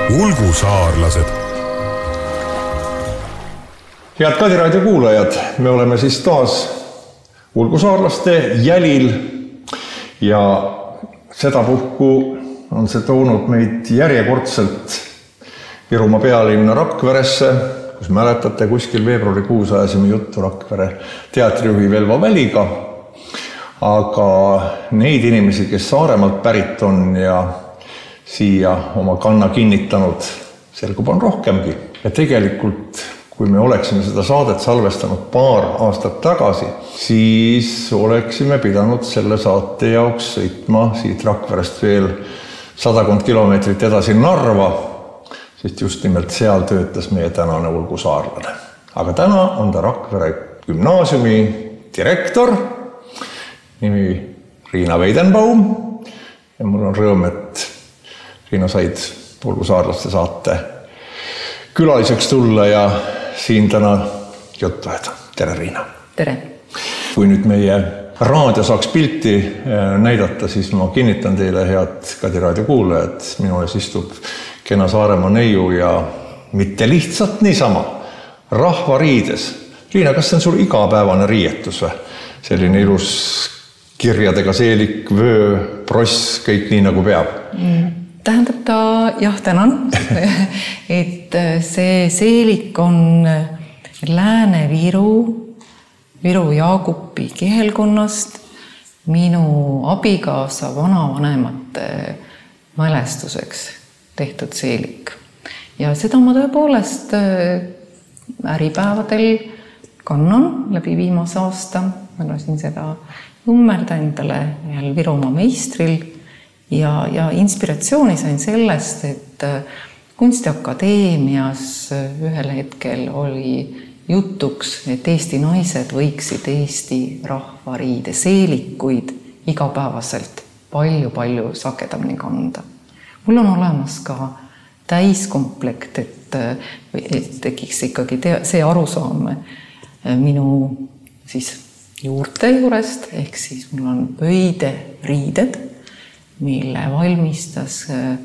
Ulgusaarlased. Head Kadiraadio kuulajad, me oleme siis taas ulgusaarlaste jälil ja sedapuhku on see toonud meid järjekordselt Virumaa pealinna Rakveresse, kus mäletate, kuskil veebruarikuus ajasime juttu Rakvere teatrijuhi Velvo Väliga, aga neid inimesi, kes Saaremaalt pärit on ja siia oma kanna kinnitanud, selgub on rohkemgi. Ja tegelikult, kui me oleksime seda saadet salvestanud paar aastat tagasi, siis oleksime pidanud selle saate jaoks sõitma siit Rakverest veel 100 kilomeetrit edasi Narva, sest just nimelt seal töötas meie tänane ulgusaarlane. Aga täna on ta Rakvere gümnaasiumi direktor, nimi Riina Weidenbaum, ja mul on rõõm, et Riina said ulgusaarlaste saate külaliseks tulla ja siin täna juttu ajada. Tere, Riina! Tere! Kui nüüd meie raadio saaks pilti näidata, siis ma kinnitan teile, head Kadiraadio kuulajad, minu ees istub kena Saaremaa neiu ja mitte lihtsalt niisama, rahvariides. Riina, kas see on sul igapäevane riietus või? Selline ilus kirjadega seelik, vöö, pross, kõik nii nagu peab? Tähendab ta, jah, tänan, et see seelik on Lääne-Viru, Viru Jaagupi kihelkonnast minu abikaasa vanavanemate mälestuseks tehtud seelik. Ja seda ma tõepoolest äripäevadel kannan läbi viimase aasta. Ma lasin seda ummelda endale Virumaa meistril. Ja inspiratsiooni sain sellest, et Kunstiakadeemias ühel hetkel oli jutuks, et Eesti naised võiksid Eesti rahvariide seelikuid igapäevaselt palju sagedamini kanda. Mul on olemas ka täiskomplekt, et tekiks ikkagi see arusaam minu siis juurte juurest, ehk siis mul on pöideriided, mille valmistas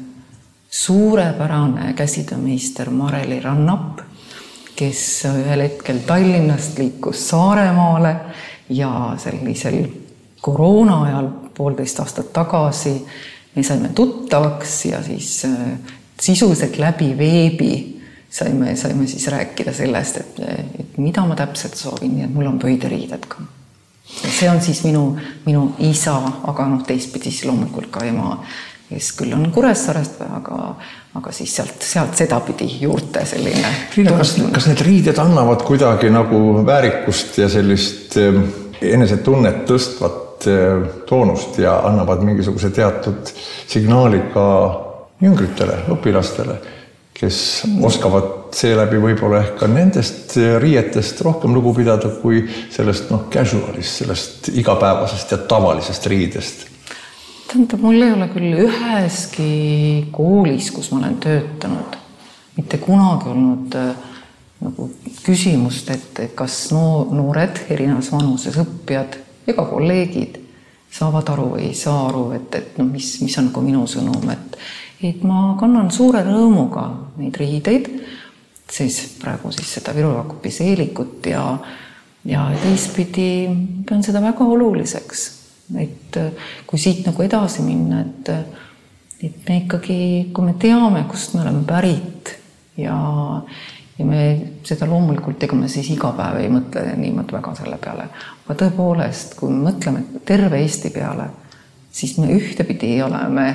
suurepärane käsitöömeister Mareli Rannap, kes ühel hetkel Tallinnast liikus Saaremaale ja sellisel koroona ajal 1,5 aastat tagasi me saime tuttavaks ja siis sisuliselt läbi veebi saime siis rääkida sellest, et mida ma täpselt soovin, nii et mul on pöideriided ka. See on siis minu isa, aga teistpidi siis loomulikult ka ema, kes küll on Kuressaarest, aga siis sealt sedapidi juurte selline. Riina, kas need riided annavad kuidagi nagu väärikust ja sellist enesetunnet tõstvat toonust ja annavad mingisuguse teatud signaali ka jüngritele, õpilastele, kes oskavad seeläbi võib-olla ehk ka nendest riietest rohkem lugu pidada kui sellest casualist, sellest igapäevasest ja tavalisest riidest? Tähendab, mul ei ole küll üheski koolis, kus ma olen töötanud, mitte kunagi olnud nagu küsimust, et kas noored erinevas vanuses õppijad ja ka kolleegid saavad aru või ei saa aru, et mis on ka minu sõnum, et ma kannan suure rõõmuga neid riideid, siis praegu siis seda Viru Jaagupi seelikut ja teistpidi pean seda väga oluliseks, et kui siit nagu edasi minna, et me ikkagi, kui me teame, kust me oleme pärit ja me seda loomulikult, ega me siis iga päev ei mõtle niimoodi väga selle peale, aga tõepoolest, kui me mõtleme terve Eesti peale, siis me ühtepidi oleme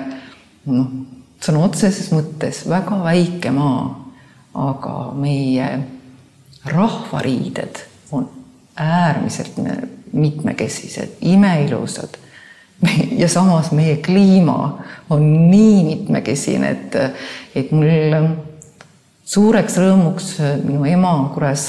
sõna otseses mõttes väga väike maa, aga meie rahvariided on äärmiselt mitmekesised, imeilusad ja samas meie kliima on nii mitmekesine, et mul suureks rõõmuks minu ema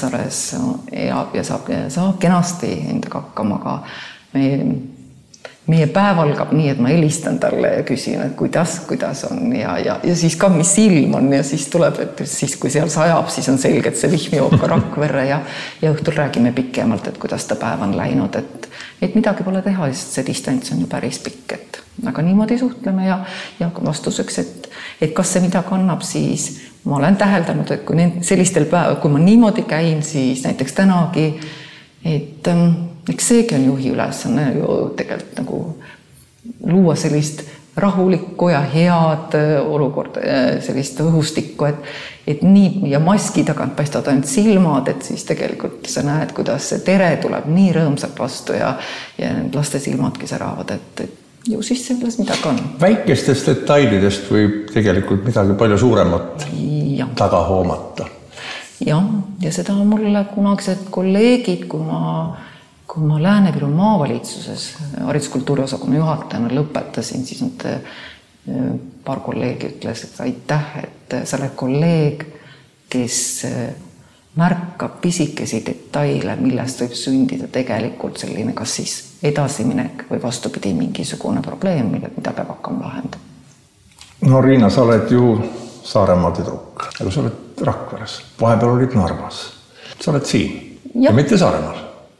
Kuressaares elab ja saab kenasti endaga hakkama, aga meie päev algab nii, et ma helistan talle ja küsin, et kuidas on ja siis ka, mis ilm on ja siis tuleb, et siis kui seal sajab, siis on selge, et see vihm joob ka Rakverre ja õhtul räägime pikemalt, et kuidas ta päev on läinud, et midagi pole teha, sest see distants on ju päris pikk, aga niimoodi suhtleme ja vastuseks, et kas see midagi annab, siis ma olen täheldanud, et kui sellistel päeval, kui ma niimoodi käin, siis näiteks tänagi, et eks seegi on juhi ülesanne ju tegelikult nagu luua sellist rahulikku ja head olukorda, sellist õhustikku, et nii ja maski tagant paistavad ainult silmad, et siis tegelikult sa näed, kuidas see tere tuleb nii rõõmsalt vastu ja laste silmadki säravad, et ju siis selles midagi on. Väikestest detailidest võib tegelikult midagi palju suuremat taga hoomata. Ja seda on mulle kunagised kolleegid, kui ma Lääne-Viru maavalitsuses hariduskultuuriosakonna juhatajana lõpetasin, siis nad paar kolleegi ütles, et aitäh, et sa oled kolleeg, kes märkab pisikesi detaile, millest võib sündida tegelikult selline kas siis edasiminek või vastupidi mingisugune probleem, mida peab hakkama lahendama. No Riina, sa oled ju Saaremaa tüdruk, aga sa oled Rakveres, vahepeal olid Narvas. Sa oled siin ja mitte Saaremaal.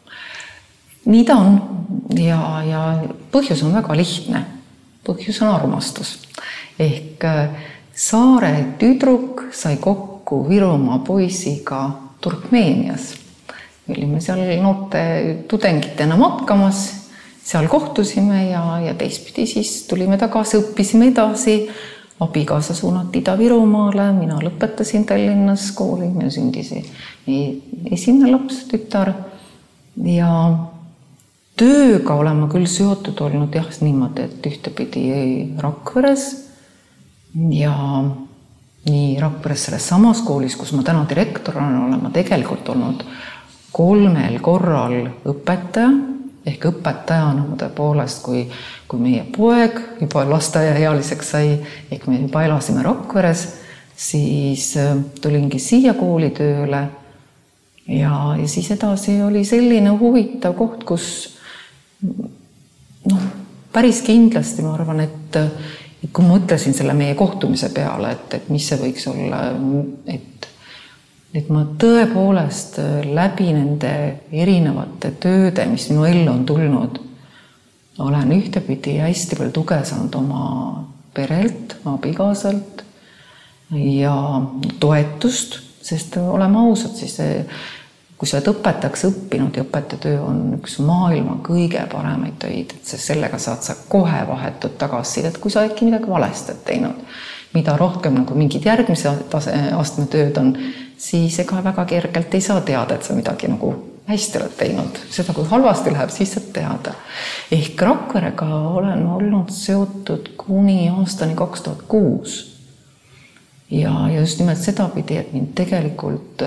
Nii ta on ja põhjus on väga lihtne. Põhjus on armastus. Ehk Saare tüdruk sai kokku Virumaa poisiga Turkmeenias. Olime seal noorte tudengitena matkamas, seal kohtusime ja teistpidi siis tulime tagasi, õppisime edasi. Abikaasa suunati Ida-Virumaale, mina lõpetasin Tallinnas kooli, meil sündisi esimene laps, tütar ja tööga olen ma küll seotud olnud niimoodi, et ühtepidi Rakveres ja nii Rakveres selles samas koolis, kus ma täna direktor olen ma tegelikult olnud 3 korral õpetaja ehk õpetajana tõepoolest, kui meie poeg juba lasteaiaealiseks sai, ehk me juba elasime Rakveres, siis tulingi siia kooli tööle ja siis edasi oli selline huvitav koht, kus päris kindlasti ma arvan, et kui ma mõtlesin selle meie kohtumise peale, et mis see võiks olla, et ma tõepoolest läbi nende erinevate tööde, mis minu ellu on tulnud, olen ühtepidi hästi palju tuge saanud oma perelt, abikaasalt ja toetust, sest oleme ausad, siis kui sa oled õpetajaks õppinud ja õpetajatöö on üks maailma kõige paremaid töid, sest sellega saad sa kohe vahetut tagasisidet, kui sa äkki midagi valesti teinud. Mida rohkem nagu mingid järgmise astme tööd on, siis ega väga kergelt ei saa teada, et sa midagi nagu hästi oled teinud. Seda, kui halvasti läheb, siis saad teada. Ehk Rakverega olen olnud seotud kuni aastani 2006. Ja just nimelt seda pidi, et mind tegelikult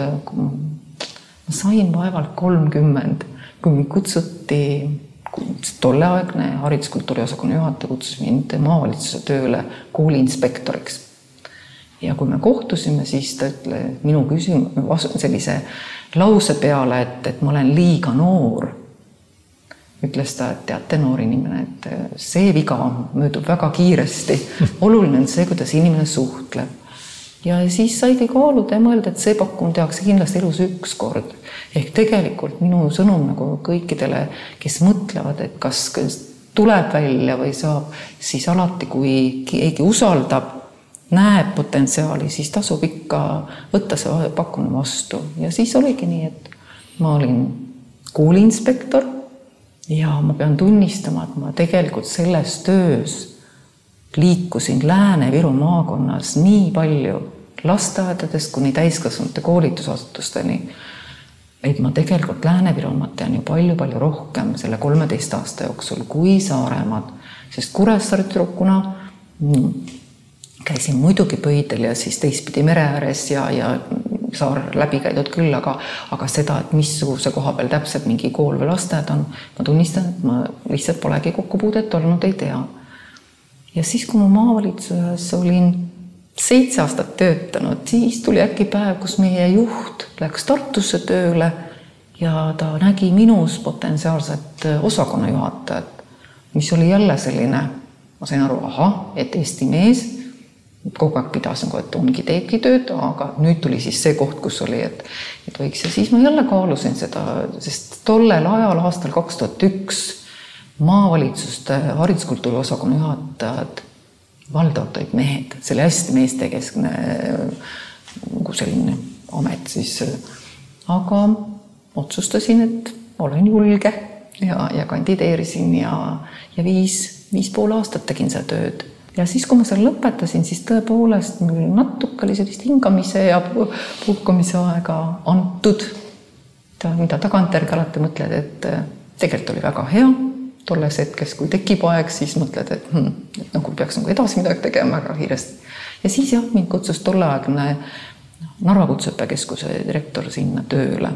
ma sain vaevalt 30, kui mind kutsuti, tolleaegne hariduskultuuriosakonna juhataja kutsus mind maavalitsuse tööle kooliinspektoriks. Ja kui me kohtusime, siis ta ütle minu sellise lause peale, et ma olen liiga noor. Ütles ta, et teate noor inimene, et see viga möödub väga kiiresti. Oluline on see, kuidas inimene suhtleb. Ja siis saigi kaaluda ja mõelda, et see pakkum tehakse kindlasti elus üks kord. Ehk tegelikult minu sõnum nagu kõikidele, kes mõtlevad, et kas tuleb välja või saab, siis alati, kui keegi usaldab, näeb potentsiaali, siis tasub ikka võtta see pakkumine vastu. Ja siis oligi nii, et ma olin kooliinspektor ja ma pean tunnistama, et ma tegelikult selles töös liikusin Lääne-Viru maakonnas nii palju lasteaedadest kuni täiskasvanute koolitusasutusteni, et ma tegelikult Lääne-Virumaad tean ju palju rohkem selle 13 aasta jooksul kui Saaremaad, sest Kuressaare tüdrukuna käisin muidugi Pöidel ja siis teistpidi mere ääres ja saar läbi käidud küll, aga seda, et missuguse koha peal täpselt mingi kool või lasteaed on, ma tunnistan, et ma lihtsalt polegi kokkupuudet olnud, ei tea. Ja siis, kui ma maavalitsuses olin 7 aastat töötanud, siis tuli äkki päev, kus meie juht läks Tartusse tööle ja ta nägi minus potentsiaalset osakonna juhatajat. mis oli jälle selline, ma sain aru, et Eesti mees, kogu aeg pidas nagu, et ongi teebki tööd, aga nüüd tuli siis see koht, kus oli, et võiks ja siis ma jälle kaalusin seda, sest tollel ajal aastal 2001 maavalitsuste hariduskultuuri osakonna juhatajad valdavalt olid mehed, see oli hästi meestekeskne nagu selline amet siis, aga otsustasin, et olen julge ja kandideerisin ja 5,5 aastat tegin seda tööd. Ja siis, kui ma seal lõpetasin, siis tõepoolest mul natuke oli sellist hingamise ja puhkamise aega antud, mida tagantjärgi alati mõtled, et tegelikult oli väga hea. Tolles hetkes, kui tekib aeg, siis mõtled, et nagu peaks nagu edasi midagi tegema väga kiiresti. Ja siis jah, mind kutsus tolleaegne Narva Kutseõppekeskuse direktor sinna tööle.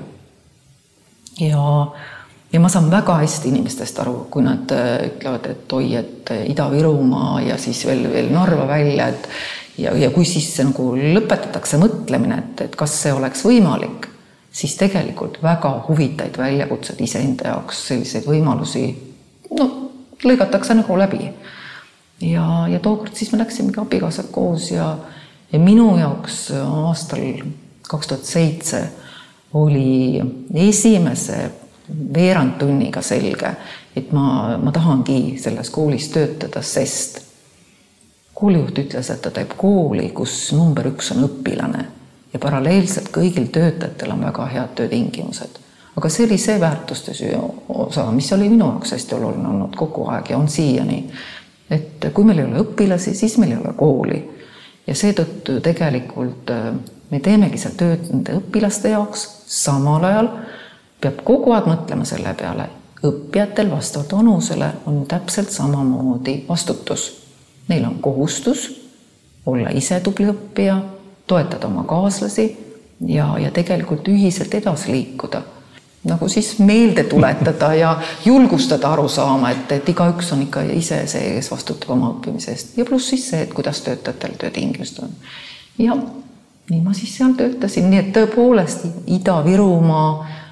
Ja ma saan väga hästi inimestest aru, kui nad ütlevad, et oi, et Ida-Virumaa ja siis veel Narva välja, ja kui siis nagu lõpetatakse mõtlemine, et kas see oleks võimalik, siis tegelikult väga huvitaid väljakutsed iseenda jaoks selliseid võimalusi lõigatakse nagu läbi. Ja tookord siis me läksimegi abikaasad koos ja minu jaoks aastal 2007 oli esimese veerandtunniga selge, et ma tahangi selles koolis töötada, sest koolijuht ütles, et ta teeb kooli, kus number 1 on õpilane ja paralleelselt kõigil töötajatel on väga head töötingimused. Aga see oli see väärtuste osa, mis oli minu jaoks hästi oluline olnud kogu aeg ja on siiani. Et kui meil ei ole õpilasi, siis meil ei ole kooli. Ja seetõttu tegelikult me teemegi seal tööd nende õpilaste jaoks, samal ajal peab kogu aeg mõtlema selle peale. Õppijatel vastavalt vanusele on täpselt samamoodi vastutus. Neil on kohustus olla ise tubli õppija, toetada oma kaaslasi ja tegelikult ühiselt edasi liikuda. Nagu siis meelde tuletada ja julgustada aru saama, et igaüks on ikka ise see, kes vastutab oma õppimise eest. Ja pluss siis see, et kuidas töötajatel töötingimust on. Ja nii ma siis seal töötasin, nii et tõepoolest Ida-Virumaa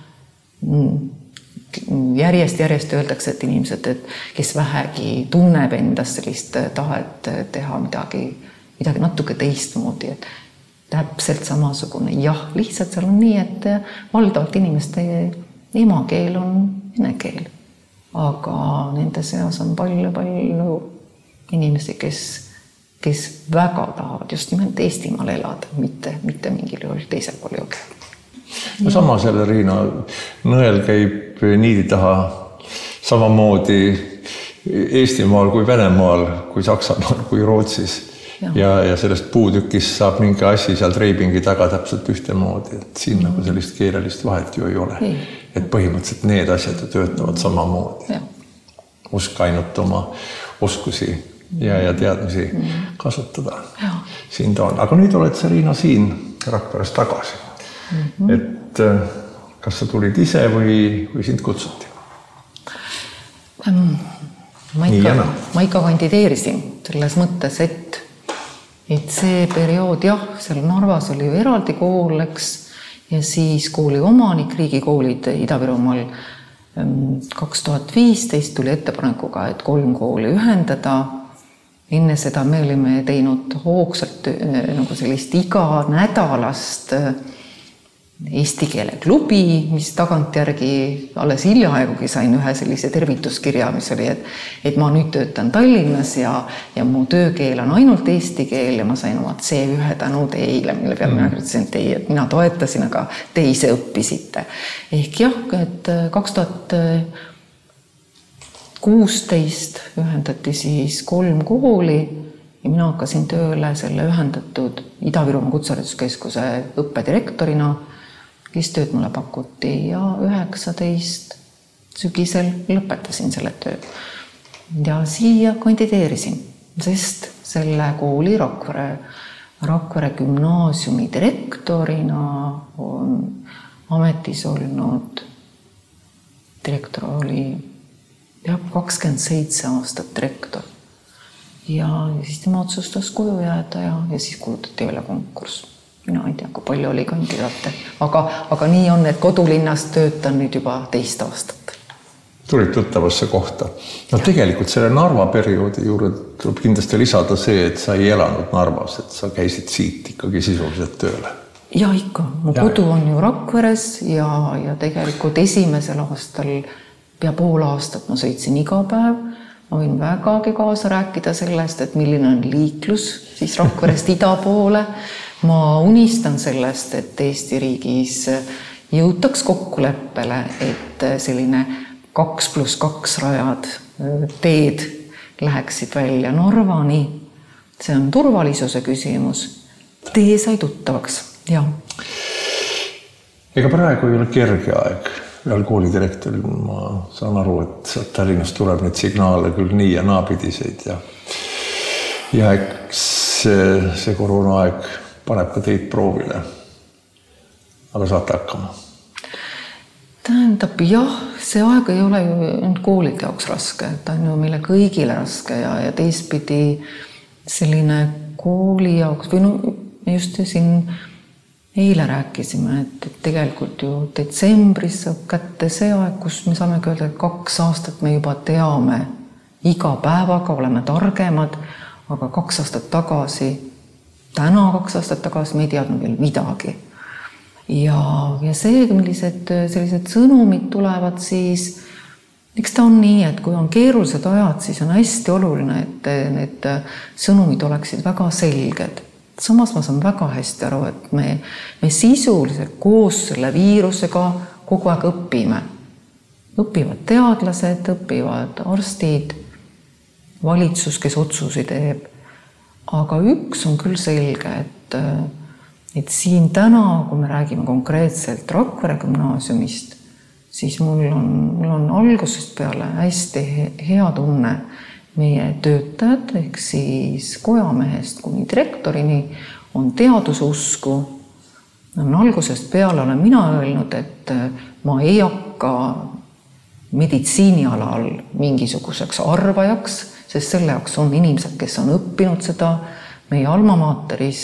järjest öeldakse, et inimesed, kes vähegi tunneb endast sellist tahet teha midagi natuke teistmoodi, et täpselt samasugune. Jah, lihtsalt seal on nii, et valdavalt inimeste emakeel on vene keel. Aga nende seas on palju inimesi, kes väga tahavad just nimelt Eestimaal elada, mitte mingil juhul teisel pool jõge. No sama selle Riina nõel käib niidi taha samamoodi Eestimaal kui Venemaal, kui Saksamaal, kui Rootsis. Ja sellest puutükist saab mingi asi seal treibingi taga täpselt ühtemoodi, et siin nagu sellist keelelist vahet ju ei ole. Et põhimõtteliselt need asjad töötavad samamoodi. Usk ainult oma oskusi ja teadmisi kasutada. Siin ta on. Aga nüüd oled sa, Riina, siin Rakveres tagasi. Et kas sa tulid ise või sind kutsuti? Ma ikka kandideerisin selles mõttes, et see periood, jah, seal Narvas oli ju eraldi kool, ja siis kooli omanik, riigikoolid Ida-Virumaal 2015 tuli ettepanekuga, et 3 kooli ühendada. Enne seda me olime teinud hoogsalt nagu sellist iga nädalast Eesti keele klubi, mis tagantjärgi alles hiljaaegugi sain ühe sellise tervituskirja, mis oli, et ma nüüd töötan Tallinnas ja mu töökeel on ainult eesti keel ja ma sain oma C1 tänu teile, mille peale mina ütlesin teie, et mina toetasin, aga te ise õppisite. Ehk jah, et 2016 ühendati siis 3 kooli ja mina hakkasin tööle selle ühendatud Ida-Virumaa Kutsehariduskeskuse õppedirektorina, kes tööd mulle pakuti ja 19 sügisel lõpetasin selle töö. Ja siia kandideerisin, sest selle kooli Rakvere gümnaasiumi direktorina on ametis olnud, direktor oli 27 aastat direktor. Ja siis tema otsustas koju jääda ja siis kuulutati välja konkurss. Mina ei tea, kui palju oli kandidaate, aga nii on, et kodulinnast töötan nüüd juba 2 aastat. tulid tuttavasse kohta. No tegelikult selle Narva perioodi juurde tuleb kindlasti lisada see, et sa ei elanud Narvas, et sa käisid siit ikkagi sisuliselt tööle. Ja ikka, mu kodu on ju Rakveres ja tegelikult esimesel aastal pea pool aastat ma sõitsin iga päev. Ma võin vägagi kaasa rääkida sellest, et milline on liiklus siis Rakverest ida poole. Ma unistan sellest, et Eesti riigis jõutaks kokkuleppele, et selline 2+2 rajad teed läheksid välja Narvani. See on turvalisuse küsimus. Tee sai tuttavaks, jah. Ega praegu ei ole kerge aeg. Ühel koolidirektoril ma saan aru, et Tallinnast tuleb neid signaale küll nii ja naapidiseid ja eks see koroonaaeg paneb ka teid proovile. Aga saate hakkama? Tähendab, jah, see aeg ei ole ju koolide jaoks raske, ta on ju meile kõigile raske ja teistpidi selline kooli jaoks või just siin eile rääkisime, et tegelikult ju detsembris saab kätte see aeg, kus me saame öelda, et 2 aastat me juba teame iga päevaga, oleme targemad, aga 2 aastat tagasi, täna 2 aastat tagasi me ei teadnud veel midagi. Ja see, millised sellised sõnumid tulevad, siis eks ta on nii, et kui on keerulised ajad, siis on hästi oluline, et need sõnumid oleksid väga selged. Samas ma saan väga hästi aru, et me sisuliselt koos selle viirusega kogu aeg õpime. Õpivad teadlased, õpivad arstid, valitsus, kes otsusi teeb. Aga üks on küll selge, et siin täna, kui me räägime konkreetselt Rakvere gümnaasiumist, siis mul on algusest peale hästi hea tunne. Meie töötajad, ehk siis kojamehest kuni direktorini on teadususku. Algusest peale olen mina öelnud, et ma ei hakka meditsiinialal mingisuguseks arvajaks, sest selle jaoks on inimesed, kes on õppinud seda. Meie alma materis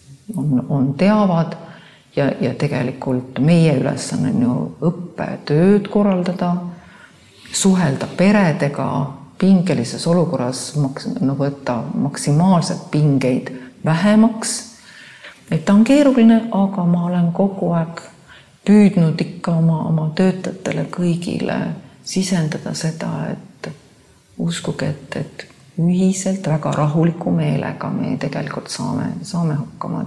on teavad ja tegelikult meie ülesanne on ju õppetööd korraldada, suhelda peredega, pingelises olukorras võtta maksimaalselt pingeid vähemaks. Et ta on keeruline, aga ma olen kogu aeg püüdnud ikka oma töötajatele kõigile sisendada seda, et uskuge, et ühiselt väga rahuliku meelega me tegelikult saame hakkama.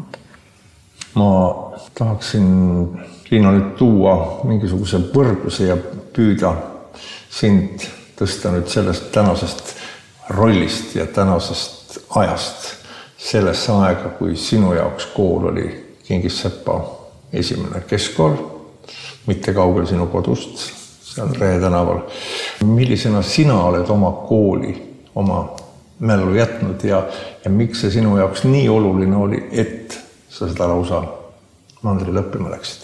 Ma tahaksin, Liina, nüüd tuua mingisuguse võrdluse ja püüda sind tõsta nüüd sellest tänasest rollist ja tänasest ajast sellesse aega, kui sinu jaoks kool oli Kingissepa esimene keskkool, mitte kaugel sinu kodust, seal Ree tänaval. Millisena sina oled oma kooli, oma mälu jätnud ja miks see sinu jaoks nii oluline oli, et sa seda lausa mandrile õppima läksid?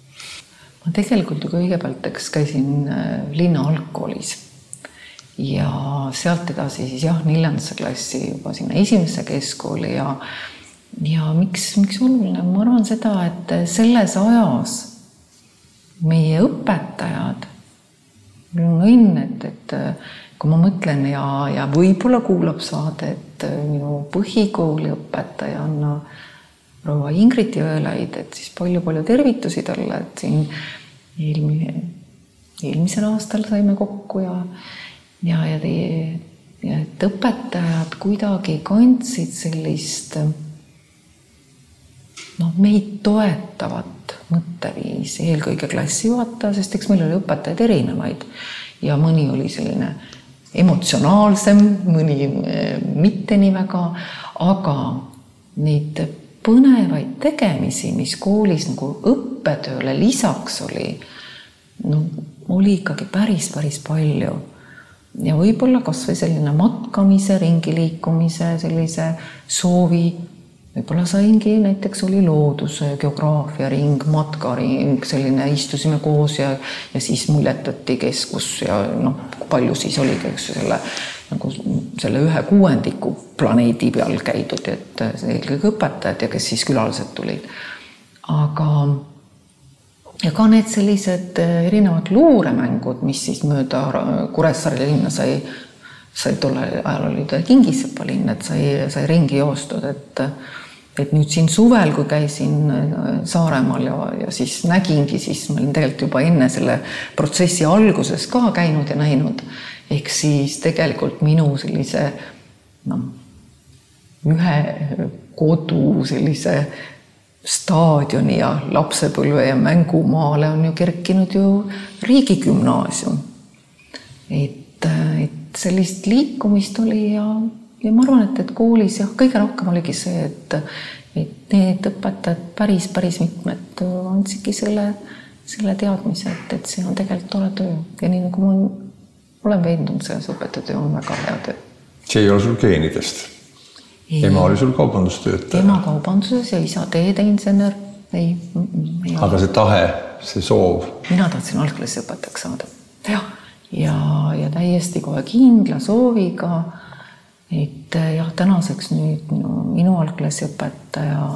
Ma tegelikult ju kõigepealt käisin linna algkoolis. Ja sealt edasi siis 4. klassi juba sinna 1. keskkooli ja miks oluline? Ma arvan seda, et selles ajas meie õpetajad, mul on õnn, et kui ma mõtlen ja võib-olla kuulab saade, et minu põhikooli õpetaja on proua Ingrid Jõelaid, et siis palju tervitusi talle, et siin eelmisel aastal saime kokku ja et õpetajad kuidagi kandsid sellist meid toetavat mõtteviisi, eelkõige klassijuhataja, sest eks meil oli õpetajaid erinevaid ja mõni oli selline emotsionaalsem, mõni mitte nii väga, aga neid põnevaid tegemisi, mis koolis nagu õppetööle lisaks oli, oli ikkagi päris palju. Ja võib-olla kas või selline matkamise, ringi liikumise, sellise soovi, võib-olla saingi, näiteks oli looduse, geograafia ring, matkaring, selline istusime koos ja siis muljetati keskus ja palju siis oligi selle 1/6 planeedi peal käidud, et eelkõige õpetajad ja kes siis külalised tulid. Aga ja ka need sellised erinevad luuremängud, mis siis mööda Kuressaare linna sai tolle ajal oli ta Kingisepa linn, et sai ringi joostud, et nüüd siin suvel, kui käisin Saaremaal ja siis nägingi, siis ma olin tegelikult juba enne selle protsessi alguses ka käinud ja näinud, ehk siis tegelikult minu sellise ühe kodu sellise staadioni ja lapsepõlve ja mängumaale on ju kerkinud ju riigigümnaasium. Et sellist liikumist oli ja ma arvan, et koolis jah, kõige rohkem oligi see, et need õpetajad päris mitmed andsidki selle teadmise, et see on tegelikult tore töö. Ja nii nagu ma olen veendunud, selles õpetajatöö on väga hea töö. See ei ole sul geenidest? Ema oli sul kaubandustöötaja? Ema kaubanduses ja isa teedeinsener. Aga see tahe, see soov? Mina tahtsin algklassi õpetajaks saada. Ja täiesti kohe kindla sooviga, et jah, tänaseks nüüd minu algklassi õpetaja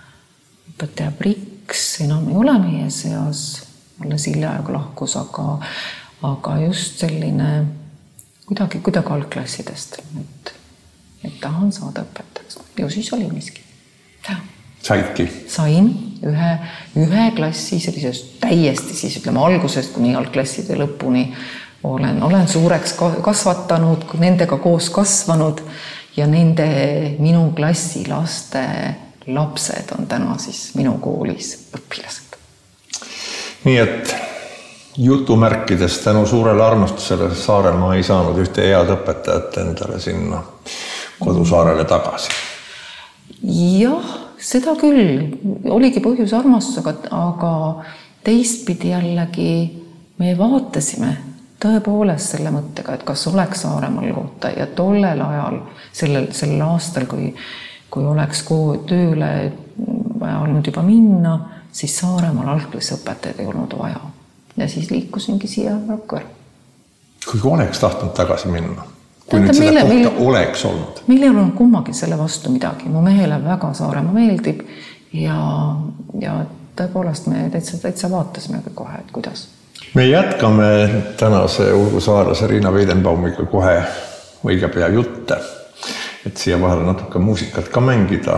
Priks enam ei ole meie seas, alles hiljaaegu lahkus, aga just selline kuidagi algklassidest, et tahan saada õpetajaks. Ja siis oli miski. Saidki? Sain ühe klassi sellisest täiesti siis ütleme algusest kuni algklasside lõpuni olen suureks kasvatanud, nendega koos kasvanud ja minu klassi laste lapsed on täna siis minu koolis õpilased. Nii et jutumärkides tänu suurele armastusele Saaremaa ei saanud ühte head õpetajat endale sinna kodusaarele tagasi. Jah, seda küll. Oligi põhjus armastusega, aga teistpidi jällegi me vaatasime tõepoolest selle mõttega, et kas oleks Saaremaal kohta ja tollel ajal, sellel aastal, kui oleks tööle vaja olnud juba minna, siis Saaremaal algklassiõpetajaid ei olnud vaja. Ja siis liikusingi siia Rakvere. Kui oleks tahtnud tagasi minna? Kui nüüd seda kohta oleks olnud? Meil ei olnud kummagi selle vastu midagi. Mu mehele väga Saaremaa meeldib ja tõepoolest me täitsa vaatasime kohe, et kuidas. Me jätkame tänase ulgusaarlase Riina Weidenbaumiga kohe õige pea jutte, et siia vahele natuke muusikat ka mängida.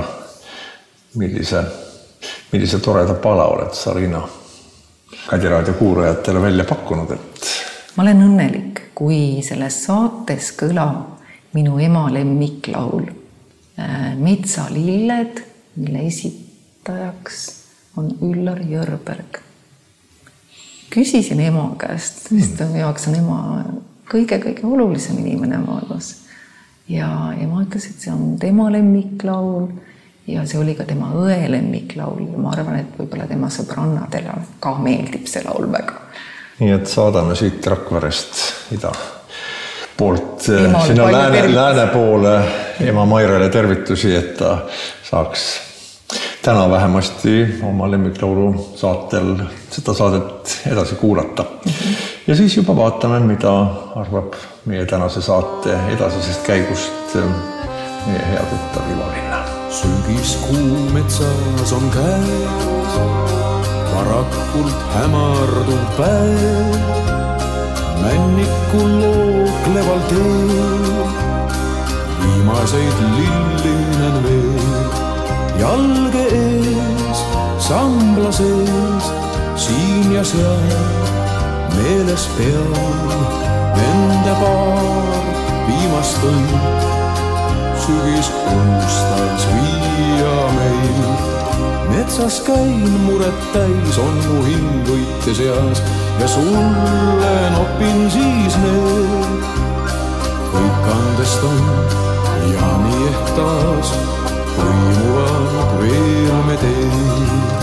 Millise toreda pala oled sa, Riina, Kadiraadio kuulajatele välja pakkunud? Ma olen õnnelik, kui selles saates kõlab minu ema lemmiklaul Metsalilled, mille esitajaks on Üllar Jörberg. Küsisin ema käest, sest minu jaoks on ema kõige olulisem inimene maailmas. Ja ema ütles, et see on tema lemmiklaul ja see oli ka tema õe lemmiklaul. Ma arvan, et võib-olla tema sõbrannadele ka meeldib see laul väga. Nii et saadame siit Rakverest ida poolt sinna lääne poole ema Mairele tervitusi, et ta saaks täna vähemasti oma lemmiklaulu saatel seda saadet edasi kuulata. Ja siis juba vaatame, mida arvab meie tänase saate edasisest käigust meie hea tuttav Ivalinna. Sügiskuu metsas on käes, varakult hämardub päev, männikul lookleval teel, viimaseid lillinen veel. Jalge ees, sambla sees, siin ja seal, meeles peal, nende paar viimast õnd, sügis unustas viia meil. Metsas käin muret täis, on mu hing võite seas ja sulle nopin siis need. Kõik andest on ja nii ehk taas toimuvad veel me teed.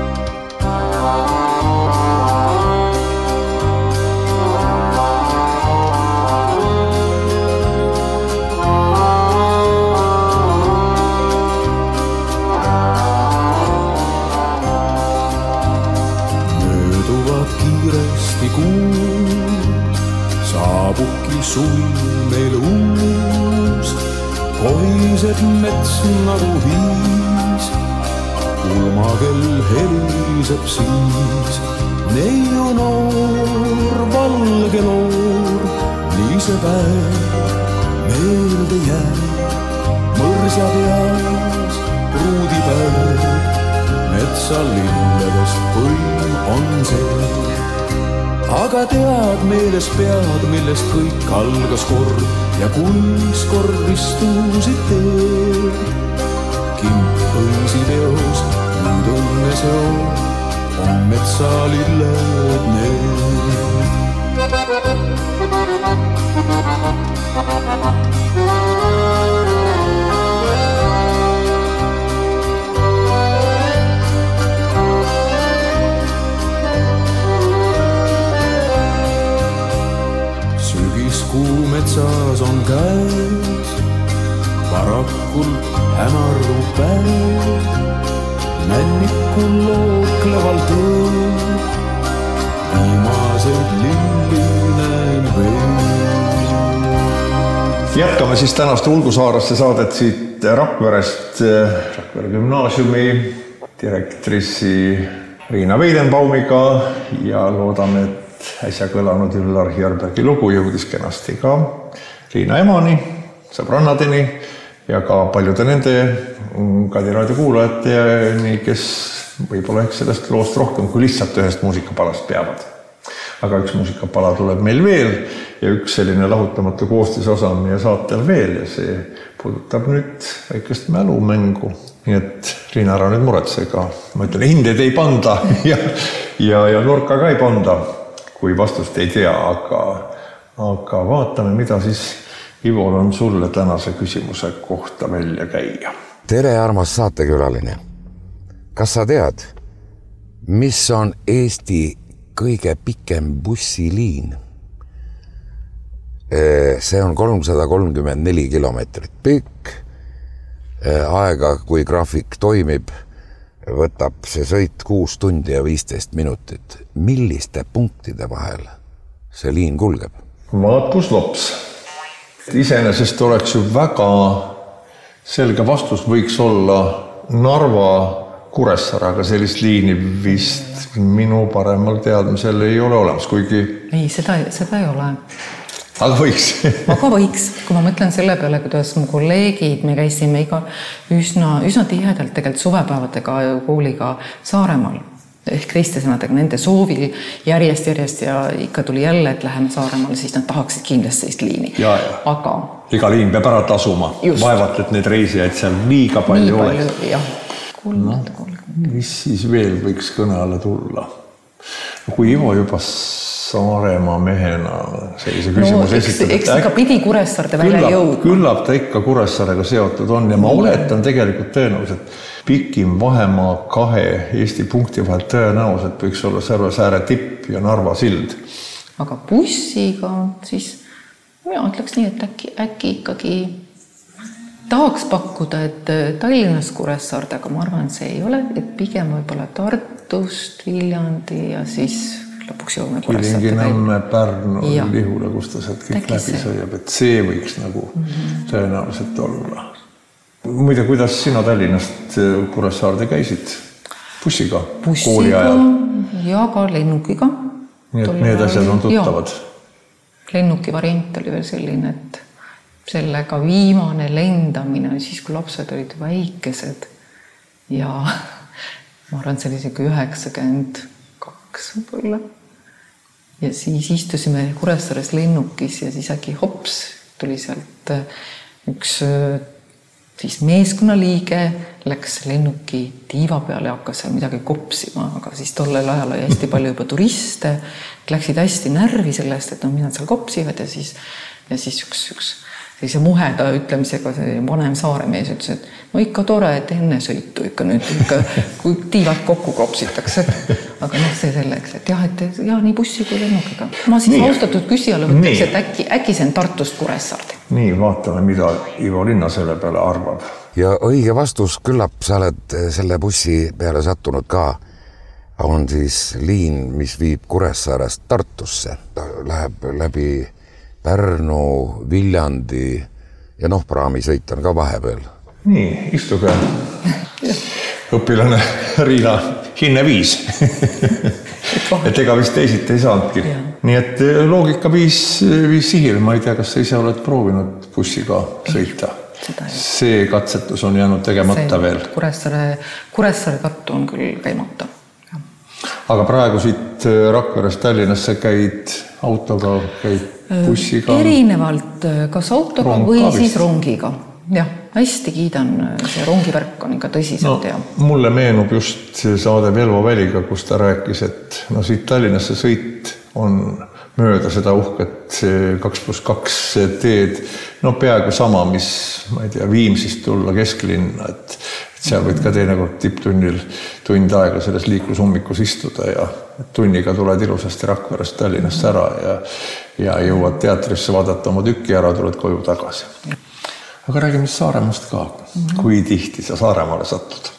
Mööduvad kiiresti kuud, saabubki suvi meil uus. Kohised mets nagu viis, pulmakell heliseb siis. Neiu noor, valge noor, nii see päev meelde jääb. Mõrsa peas pruudipäev, metsalinnadest põim on see. Aga tead, meeles pead, millest kõik algas kord ja kuis kord istusid teed. Kimp õisi teos, nüüd õnne seo, on metsalilled need. Sügiskuu metsas on käes, varakult hämarub päev, männikul lookleval teel, viimaseid lilli näen veel. Jätkame siis tänast Ulgusaaraste saadet siit Rakverest, Rakvere gümnaasiumi direktrissi Riina Veidenbaumiga ja loodame, et äsja kõlanud Üllar Hierbergi lugu jõudis kenasti ka Riina emani, sõbrannadeni ja ka paljude nende Kadi raadio kuulajateni, kes võib-olla ehk sellest loost rohkem kui lihtsalt ühest muusikapalast peavad. Aga üks muusikapala tuleb meil veel ja üks selline lahutamatu koostisosa on meie saatel veel ja see puudutab nüüd väikest mälumängu. Nii et Riina ära nüüd muretsega, ma ütlen, hindeid ei panda ja nurka ka ei panda, kui vastust ei tea, aga vaatame, mida siis Ivol on sulle tänase küsimuse kohta välja käia. Tere, armas saatekülaline. Kas sa tead, mis on Eesti kõige pikem bussiliin? See on 334 kilomeetrit pikk. Aega, kui graafik toimib, võtab see sõit 6 tundi ja 15 minutit. Milliste punktide vahel see liin kulgeb? Vaatus lops. Iseenesest oleks ju väga selge vastus võiks olla Narva Kuressaare, aga sellist liini vist minu paremal teadmisel ei ole olemas, kuigi... Ei, seda ei ole. Aga võiks. Aga võiks, kui ma mõtlen selle peale, kuidas mu kolleegid, me käisime üsna tihedalt tegelikult suvepäevadega kooliga Saaremaal, ehk teiste sõnadega nende soovil järjest ja ikka tuli jälle, et läheme Saaremaale, siis nad tahaksid kindlasti sellist liini. Aga... Iga liin peab ära tasuma. Vaevalt, et neid reisijaid seal liiga palju oleks. Mis siis veel võiks kõne alla tulla? Kui Ivo juba Saaremaa mehena sellise küsimuse esitab. Eks ikka pidi Kuressaarde välja jõudma. Küllap ta ikka Kuressaarega seotud on ja ma oletan tegelikult tõenäoliselt pikim vahemaa 2 Eesti punkti vahel tõenäoliselt võiks olla Sõrvesääre tipp ja Narva sild. Aga bussiga siis mina ütleks nii, et äkki ikkagi tahaks pakkuda, et Tallinnast Kuressaarde, aga ma arvan, see ei ole, et pigem võib-olla Tartust, Viljandi ja siis lõpuks jõume Kuressaarde Kilingi-Nõmme, Pärnu, Lihula, kus ta sealt kõik läbi sõjab, et see võiks nagu tõenäoliselt olla. Muide, kuidas sina Tallinnast Kuressaarde käisid? Bussiga? Kooli ajal? Ja ka lennukiga. Nii et need asjad on tuttavad? Lennuki variant oli veel selline, et sellega viimane lendamine, siis kui lapsed olid väikesed ja ma arvan, see oli isegi 92 võib-olla. Ja siis istusime Kuressaares lennukis ja siis äkki hops tuli sealt üks siis meeskonnaliige, läks lennuki tiiva peale ja hakkas seal midagi kopsima, aga siis tollel ajal oli hästi palju juba turiste, läksid hästi närvi sellest, et mida seal kopsivad ja siis üks sellise muheda ütlemisega vanem Saaremees ütles, et no ikka tore, et enne sõitu ikka nüüd kui tiivad kokku kopsitakse. Aga see selleks, et nii bussi kui lennukiga. Ma siis austatud küsijale võtaks, et äkki see on Tartust Kuressaarde. Nii, vaatame, mida Ivo Linna selle peale arvab. Ja õige vastus, küllap sa oled selle bussi peale sattunud ka, on siis liin, mis viib Kuressaarest Tartusse. Ta läheb läbi Pärnu, Viljandi ja praamisõit on ka vahepeal. Nii, istuge. õpilane Riina hinne 5. et ega vist teisiti ei saanudki. Nii et loogika viis sihile. Ma ei tea, kas sa ise oled proovinud bussiga sõita. See katsetus on jäänud tegemata veel. Kuressaare Tartu on küll käimata. Aga praegu siit Rakverest Tallinnasse käid autoga, käid bussiga? Erinevalt kas autoga või siis rongiga. Jah, hästi kiidan, see rongivärk on ikka tõsiselt. Mulle meenub just saade Velvo Väliga, kus ta rääkis, et siit Tallinnasse sõit on mööda seda uhket 2+2 teed, peaaegu sama, mis, ma ei tea, Viimsist tulla kesklinna, et seal võid ka teinekord tipptunnil tund aega selles liiklushommikus istuda ja tunniga tuled ilusasti Rakverest Tallinnasse ära ja jõuad teatrisse vaadata oma tükki ära, tuled koju tagasi. Aga räägime Saaremaast ka. Kui tihti sa Saaremaale satud?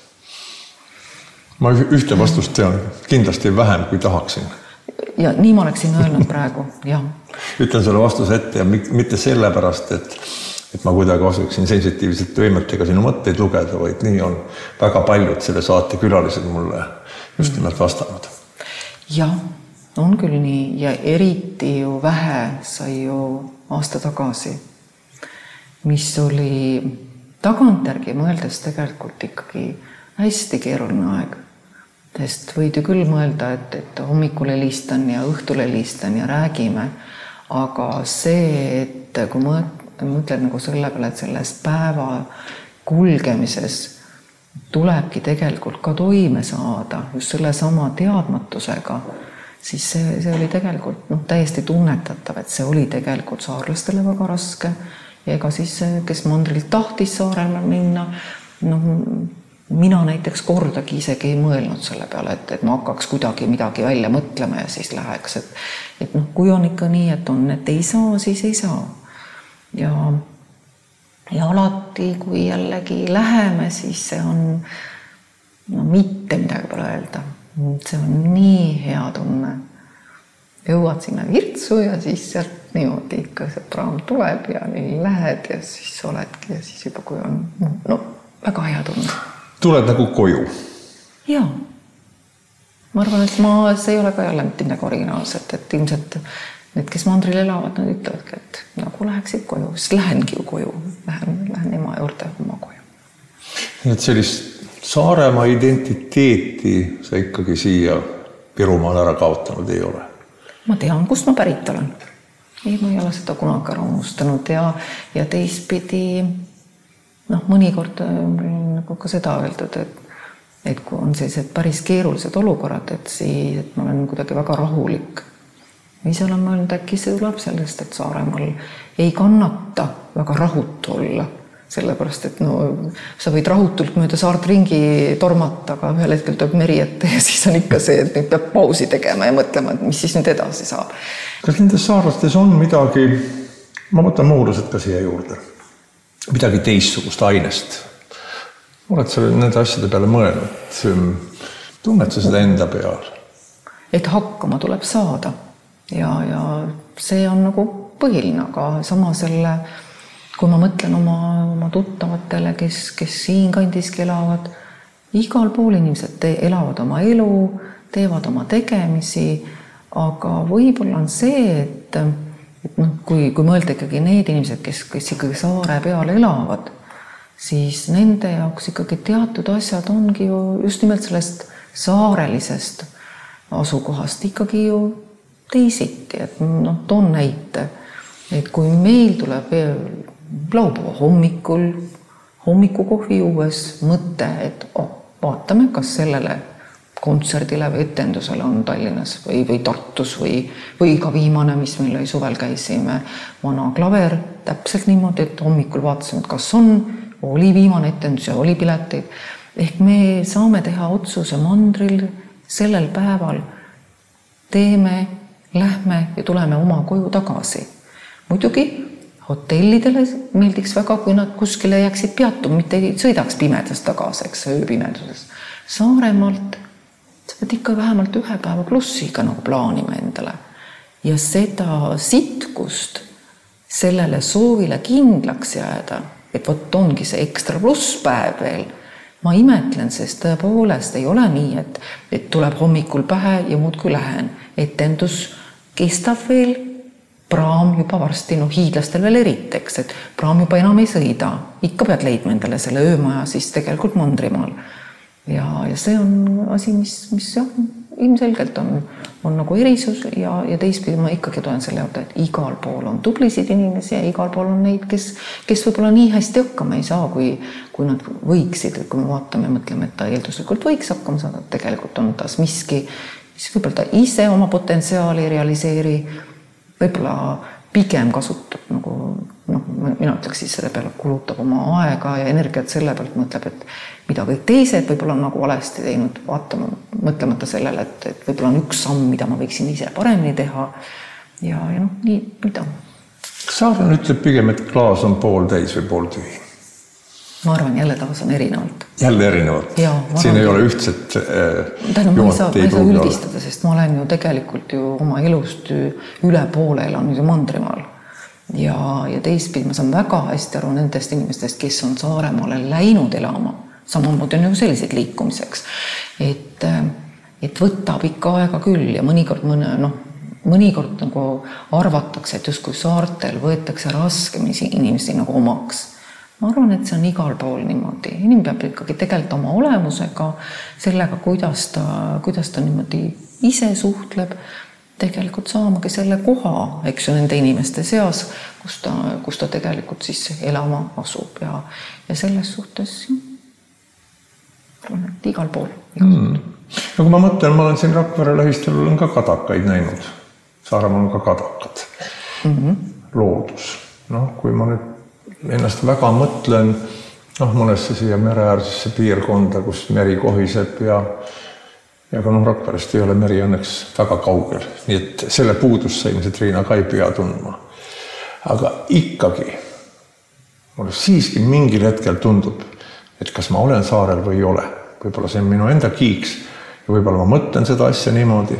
Ma ühte vastust tean, kindlasti vähem kui tahaksin. Ja nii ma oleksin öelnud praegu, jah. Ütlen sulle vastuse ette ja mitte sellepärast, et ma kuidagi oskaksin sensitiivselt võimetega sinu mõtteid lugeda, vaid nii on väga paljud selle saate külalised mulle just nimelt vastanud. Jah, on küll nii ja eriti ju vähe sai ju aasta tagasi, mis oli tagantjärgi mõeldes tegelikult ikkagi hästi keeruline aeg. Sest võid ju küll mõelda, et hommikul helistan ja õhtul helistan ja räägime, aga see, et kui mõtlen nagu selle peale, et selles päeva kulgemises tulebki tegelikult ka toime saada just selle sama teadmatusega, siis see oli tegelikult täiesti tunnetatav, et see oli tegelikult saarlastele väga raske ja ega siis, kes mandrilt tahtis Saarele minna, mina näiteks kordagi isegi ei mõelnud selle peale, et ma hakkaks kuidagi midagi välja mõtlema ja siis läheks. Et kui on ikka nii, et ei saa, siis ei saa. Ja alati, kui jällegi läheme, siis see on mitte midagi pole öelda. See on nii hea tunne. Jõuad sinna Virtsu ja siis sealt niimoodi ikka see praam tuleb ja nii lähed ja siis oledki ja siis juba kui on väga hea tunne. Tuled nagu koju? Jaa. Ma arvan, et see ei ole ka jälle mitte midagi originaalset, et ilmselt need, kes mandril elavad, nad ütlevadki, et nagu läheksid koju, siis lähengi ju koju, lähen ema juurde oma koju. Et sellist Saaremaa identiteeti sa ikkagi siia Virumaal ära kaotanud ei ole? Ma tean, kust ma pärit olen. Ma ei ole seda kunagi ära unustanud ja teistpidi mõnikord on ka seda öeldud, et kui on sellised päris keerulised olukorrad, et ma olen kuidagi väga rahulik. Ise olen mõelnud, äkki see tuleb sellest, et Saaremaal ei kannata väga rahutu olla. Sellepärast, et sa võid rahutult mööda saart ringi tormata, aga ühel hetkel tuleb meri ette ja siis on ikka see, et nüüd peab pausi tegema ja mõtlema, et mis siis nüüd edasi saab. Kas nendes saarlastes on midagi, ma võtan muulused ka siia juurde, midagi teistsugust ainest? Oled sa nende asjade peale mõelnud? Tunned sa seda enda peal? Et hakkama tuleb saada ja see on nagu põhiline, aga sama selle, kui ma mõtlen oma tuttavatele, kes siin kandiski elavad, igal pool inimesed elavad oma elu, teevad oma tegemisi, aga võib-olla on see, et kui mõelda ikkagi need inimesed, kes ikkagi saare peal elavad, siis nende jaoks ikkagi teatud asjad ongi ju just nimelt sellest saarelisest asukohast ikkagi ju teisiti. Et toon näite, et kui meil tuleb laupäeva hommikukohvi juues mõte, et vaatame, kas sellele kontserdile või etendusele on Tallinnas või Tartus või ka viimane, mis meil oli suvel käisime, Vana Klaver, täpselt niimoodi, et hommikul vaatasime, et kas oli viimane etendus ja oli pileteid. Ehk me saame teha otsuse mandril sellel päeval, lähme ja tuleme oma koju tagasi. Muidugi hotellidele meeldiks väga, kui nad kuskile jääksid peatuma, mitte ei sõidaks pimedast tagasi, ööpimeduses. Saaremaalt sa pead ikka vähemalt 1 päeva plussiga nagu plaanima endale. Ja seda sitkust sellele soovile kindlaks jääda, et ongi see ekstra plusspäev veel, ma imetlen, sest tõepoolest ei ole nii, et tuleb hommikul pähe ja muudkui lähen. Etendus kestab veel, praam juba varsti, hiidlastel veel eriteks, et praam juba enam ei sõida. Ikka pead leidma endale selle öömaja siis tegelikult Mandrimaal. Ja see on asi, mis jah, ilmselgelt on nagu erisus ja teistpidi ma ikkagi toen selle juurde, et igal pool on tublisid inimesi ja igal pool on neid, kes võib-olla nii hästi hakkama ei saa, kui nad võiksid, kui me vaatame ja mõtleme, et ta eelduslikult võiks hakkama saada, tegelikult on tas miski, mis võib-olla ta ise oma potentsiaali realiseeri, võib-olla pigem kasutab nagu, mina ütleks siis selle peale kulutab oma aega ja energiat selle pealt, mõtleb, et mida kõik teised võib-olla on nagu valesti teinud, mõtlemata sellele, et võib-olla on üks samm, mida ma võiksin ise paremini teha ja nii, mida. Saaren ütleb pigem, et klaas on pooltäis või pooltühi. Ma arvan, jälle taas on erinevalt. Jälle erinevalt? Siin ei ole ühtset ma ei saa üldistada, sest ma olen ju tegelikult ju oma elust üle poole elanud ju Mandrimaal. Ja teistpidi ma saan väga hästi aru nendest inimestest, kes on Saaremaale läinud elama. Samamoodi on ju sellised liikumiseks, et võtab ikka aega küll ja mõnikord nagu arvatakse, et justkui saartel võetakse raskemisi inimesi nagu omaks. Ma arvan, et see on igal pool niimoodi. Inimene peab ikkagi tegelikult oma olemusega, sellega, kuidas ta niimoodi ise suhtleb, tegelikult saamagi selle koha, eks ju, nende inimeste seas, kus ta tegelikult siis elama asub ja selles suhtes arvan, et igal pool. No kui ma mõtlen, ma olen siin Rakvere lähistel olen ka kadakaid näinud. Saaremaal on ka kadakad. Loodus. Kui ma nüüd ennast väga mõtlen mõnesse siia mereäärsesse piirkonda, kus meri kohiseb ja ka Rakverest ei ole meri õnneks väga kaugel. Nii et selle puudust sa ilmselt Riina ka ei pea tundma. Aga ikkagi mulle siiski mingil hetkel tundub, et kas ma olen saarel või ei ole. Võib-olla see on minu enda kiiks ja võib-olla ma mõtlen seda asja niimoodi,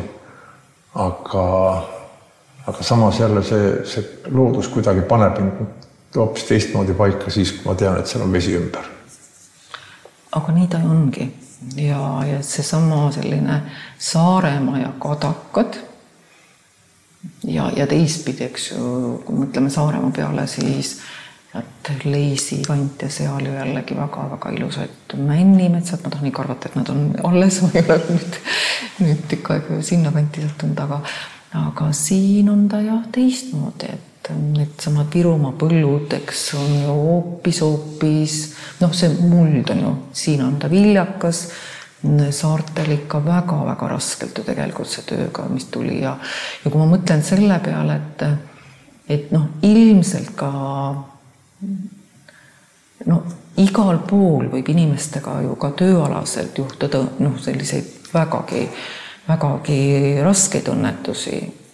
aga samas jälle see loodus kuidagi paneb hoopis teistmoodi paika siis, kui ma tean, et seal on vesi ümber. Aga nii ta ongi. Ja see sama selline Saaremaa ja kadakad ja teistpidi, eks ju, kui mõtleme Saaremaa peale, siis Leisi kant ja seal ju jällegi väga-väga ilusad männimetsad. Ma tahan ikka arvata, et nad on alles, ma ei ole nüüd ikka sinna kanti sattunud, aga siin on ta jah teistmoodi, et need samad Virumaa põllud, eks on ju hoopis, see muld on ju, siin on ta viljakas, saartel ikka väga-väga raskelt ju tegelikult see tööga, mis tuli ja kui ma mõtlen selle peale, et ilmselt ka igal pool võib inimestega ju ka tööalaselt juhtuda selliseid vägagi raskeid õnnetusi,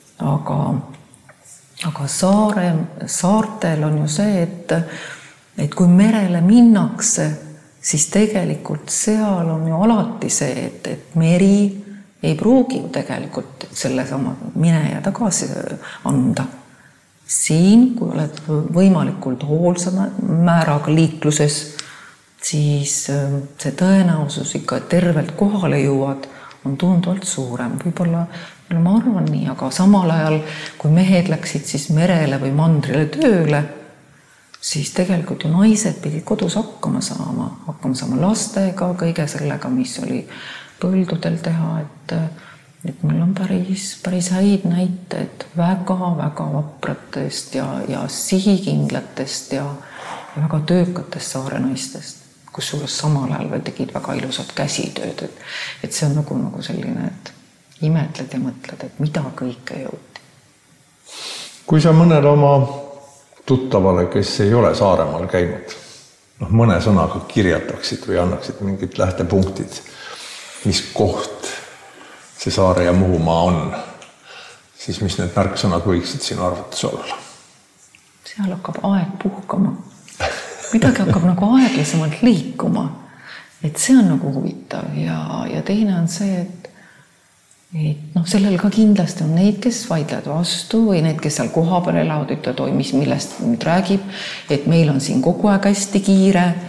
aga saartel on ju see, et kui merele minnakse, siis tegelikult seal on ju alati see, et meri ei pruugi ju tegelikult selle sama mine ja tagasi anda. Siin, kui oled võimalikult hoolsama määraga liikluses, siis see tõenäosus ikka tervelt kohale jõuad on tunduvalt suurem. Võib-olla ma arvan nii, aga samal ajal, kui mehed läksid siis merele või mandrile tööle, siis tegelikult ju naised pidid kodus hakkama saama lastega, kõige sellega, mis oli põldudel teha, et mul on päris häid näiteid väga-väga vapratest ja sihikindlatest ja väga töökatest saare naistest, kus suures samal ajal veel tegid väga ilusat käsitööd. Et see on nagu selline, et imetled ja mõtled, et mida kõike jõuti. Kui sa mõnele oma tuttavale, kes ei ole Saaremaal käinud, mõne sõnaga kirjataksid või annaksid mingid lähtepunktid, mis koht see Saare ja Muhumaa on, siis mis need märksõnad võiksid sinu arvates olla? Seal hakkab aeg puhkama. Midagi hakkab nagu aeglasemalt liikuma. Et see on nagu huvitav ja teine on see, et sellel ka kindlasti on neid, kes vaidlevad vastu või need, kes seal koha peal elavad, ütlevad, millest nüüd räägib, et meil on siin kogu aeg hästi kiire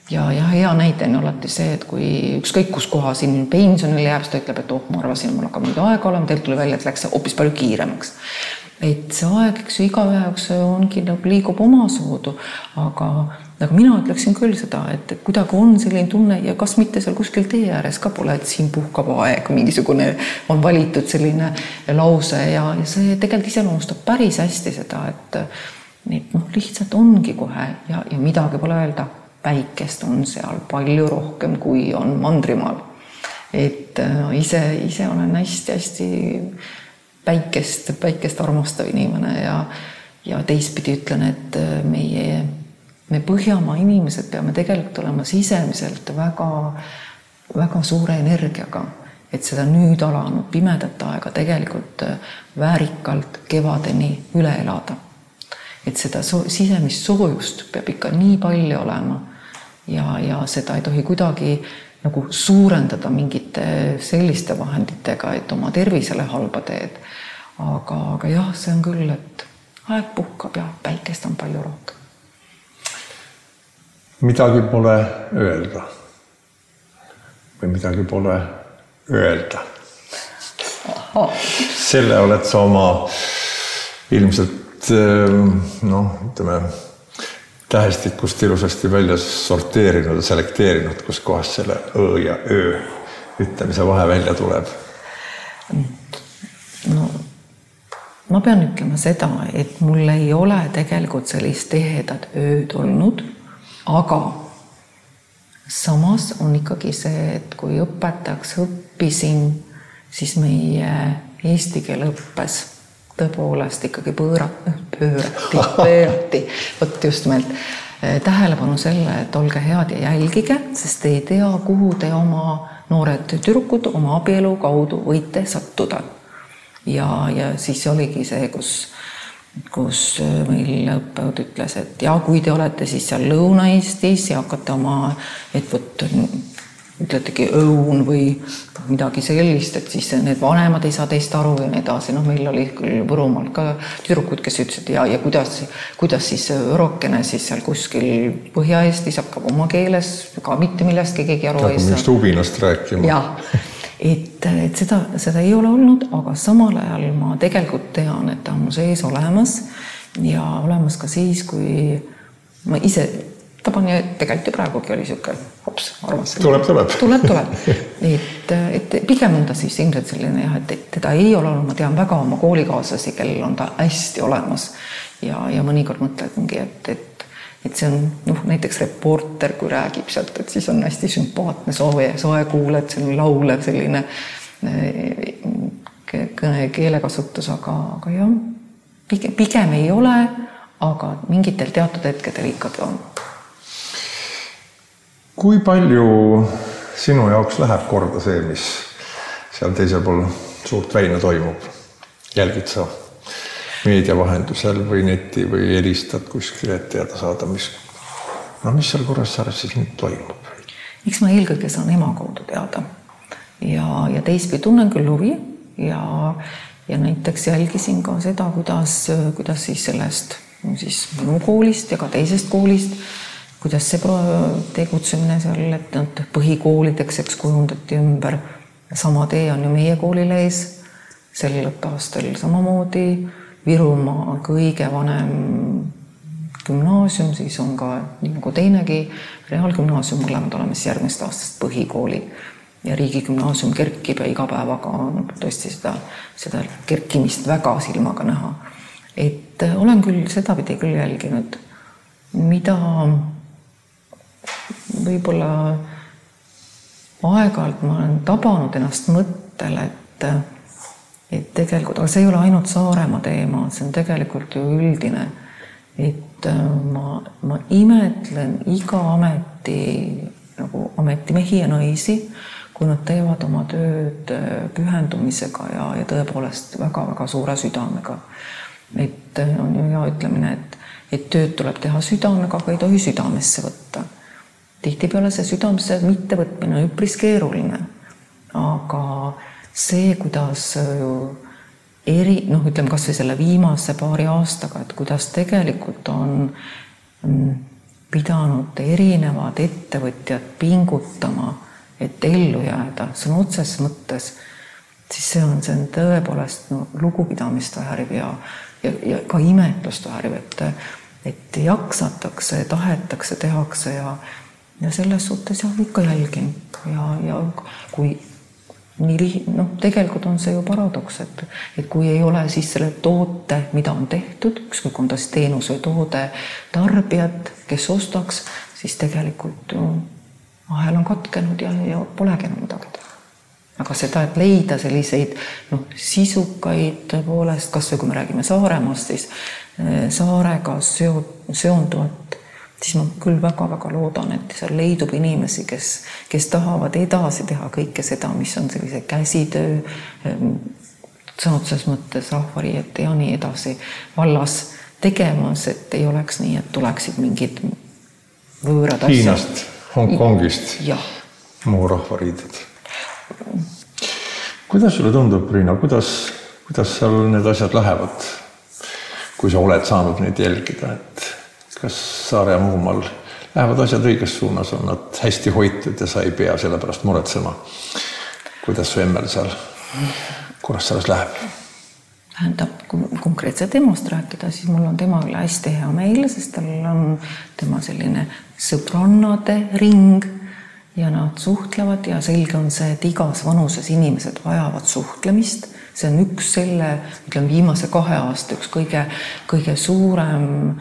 ja hea näide on alati see, et kui ükskõik kus kohas inimene pensionile jääb, siis ta ütleb, et ma arvasin, mul hakkab nüüd aega olema, teilt tuli välja, et läks hoopis palju kiiremaks. Et see aeg, eks ju, igaühe jaoks ongi nagu liigub omasoodu, aga mina ütleksin küll seda, et kuidagi on selline tunne ja kas mitte seal kuskil tee ääres ka pole, et siin puhkab aeg, mingisugune on valitud selline lause ja see tegelikult iseloomustab päris hästi seda, et lihtsalt ongi kohe ja midagi pole öelda. Päikest on seal palju rohkem, kui on mandrimaal. Et ise olen hästi päikest armastav inimene ja teistpidi ütlen, et me Põhjamaa inimesed peame tegelikult olema sisemiselt väga suure energiaga, et seda nüüd alanud pimedat aega tegelikult väärikalt kevadeni üle elada. Et seda sisemist soojust peab ikka nii palju olema ja seda ei tohi kuidagi nagu suurendada mingite selliste vahenditega, et oma tervisele halba teed. Aga jah, see on küll, et aeg puhkab ja päikest on palju rohkem. Midagi pole öelda või midagi pole öelda. Selle oled sa oma ilmselt tähestikust ilusasti välja sorteerinud ja selekteerinud, kus kohas selle õ ja öö ütlemise vahe välja tuleb. Ma pean ütlema seda, et mul ei ole tegelikult sellist tehedat ööd olnud, aga samas on ikkagi see, et kui õpetajaks õppisin, siis meie eesti keele õppes tõepoolest ikkagi pöörati. Võt just meelt tähelepanu selle, et olge head ja jälgige, sest ei tea, kuhu te oma noored tüdrukud oma abielu kaudu võite sattuda. Ja siis oligi see, kus meil õppejõud ütles, et ja kui te olete siis seal Lõuna-Eestis ja hakkate oma, et ütletegi õun või midagi sellist, et siis need vanemad ei saa teist aru ja nii edasi. Meil oli küll Võrumaalt ka tüdrukud, kes ütlesid ja kuidas siis õrokene siis seal kuskil Põhja-Eestis hakkab oma keeles ka mitte millestki keegi aru ei saa. Millest ubinast rääkima. Jah, et seda ei ole olnud, aga samal ajal ma tegelikult tean, et ta on mu sees olemas ja olemas ka siis, kui ma ise taban ja tegelikult ju praegugi oli siuke hops, arvas. Tuleb. Et pigem on ta siis ilmselt selline jah, et teda ei ole olnud, ma tean väga oma koolikaaslasi, kellel on ta hästi olemas ja mõnikord mõtledagi, et see on näiteks reporter, kui räägib sealt, et siis on hästi sümpaatne soe kuuled, selline laulev selline keelekasutus, aga jah, pigem ei ole, aga mingitel teatud hetkedel ikkagi on. Kui palju sinu jaoks läheb korda see, mis seal teisel pool suurt väina toimub? Jälgid sa meedia vahendusel või neti või helistad kuskil, et teada saada, mis seal Kuressaares siis nüüd toimub? Miks ma eelkõige saan ema kaudu teada ja teistpidi tunnen küll huvi ja näiteks jälgisin ka seda, kuidas siis sellest siis minu koolist ja ka teisest koolist, kuidas see tegutsemine seal, et nad põhikoolideks eks kujundati ümber. Sama tee on ju meie koolil ees, sel õppeaastal samamoodi. Virumaa kõige vanem gümnaasium, siis on ka nii nagu teinegi reaalgümnaasium, mõlemad oleme siis järgmist aastast põhikoolid ja riigigümnaasium kerkib ja iga päevaga on tõesti seda kerkimist väga silmaga näha. Et olen küll sedapidi küll jälginud, mida võib-olla aeg-ajalt ma olen tabanud ennast mõttel, et tegelikult, aga see ei ole ainult Saaremaa teema, see on tegelikult ju üldine, et ma imetlen iga ametimehi ja naisi, kui nad teevad oma tööd pühendumisega ja tõepoolest väga-väga suure südamega. Et on ju hea ütlemine, et tööd tuleb teha südamega, aga ei tohi südamesse võtta. Tihtipeale see südamesse mittevõtmine on üpris keeruline, aga see, kuidas ütleme kas või selle viimase paari aastaga, et kuidas tegelikult on pidanud erinevad ettevõtjad pingutama, et ellu jääda, see on otseses mõttes, siis see on tõepoolest lugupidamist vääriv ja ka imetlust vääriv, et jaksatakse, tahetakse, tehakse ja selles suhtes ikka jälgin ja kui nii tegelikult on see ju paradoks, et kui ei ole siis selle toote, mida on tehtud, ükskõik on ta siis teenus või toode tarbijat, kes ostaks, siis tegelikult ju ahel on katkenud ja polegi enam midagi teha. Aga seda, et leida selliseid sisukaid tõepoolest, kas või kui me räägime Saaremaast, siis Saarega seonduvat, siis ma küll väga-väga loodan, et seal leidub inimesi, kes tahavad edasi teha kõike seda, mis on sellise käsitöö, sõnotses mõttes rahvariiete ja nii edasi vallas tegemas, et ei oleks nii, et tuleksid mingid võõrad asjad. Hiinast, Hongkongist, muu rahvariided. Kuidas sulle tundub, Riina, kuidas seal need asjad lähevad, kui sa oled saanud neid jälgida, et kas Saare ja Muhumaal lähevad asjad õiges suunas, on nad hästi hoitud ja sa ei pea selle pärast muretsema. Kuidas su emmel seal Kuressaares läheb? Tähendab, kui konkreetse temast rääkida, siis mul on tema üle hästi hea meel, sest tal on tema selline sõbrannade ring ja nad suhtlevad ja selge on see, et igas vanuses inimesed vajavad suhtlemist. See on üks selle, viimase 2 aasta üks kõige suurem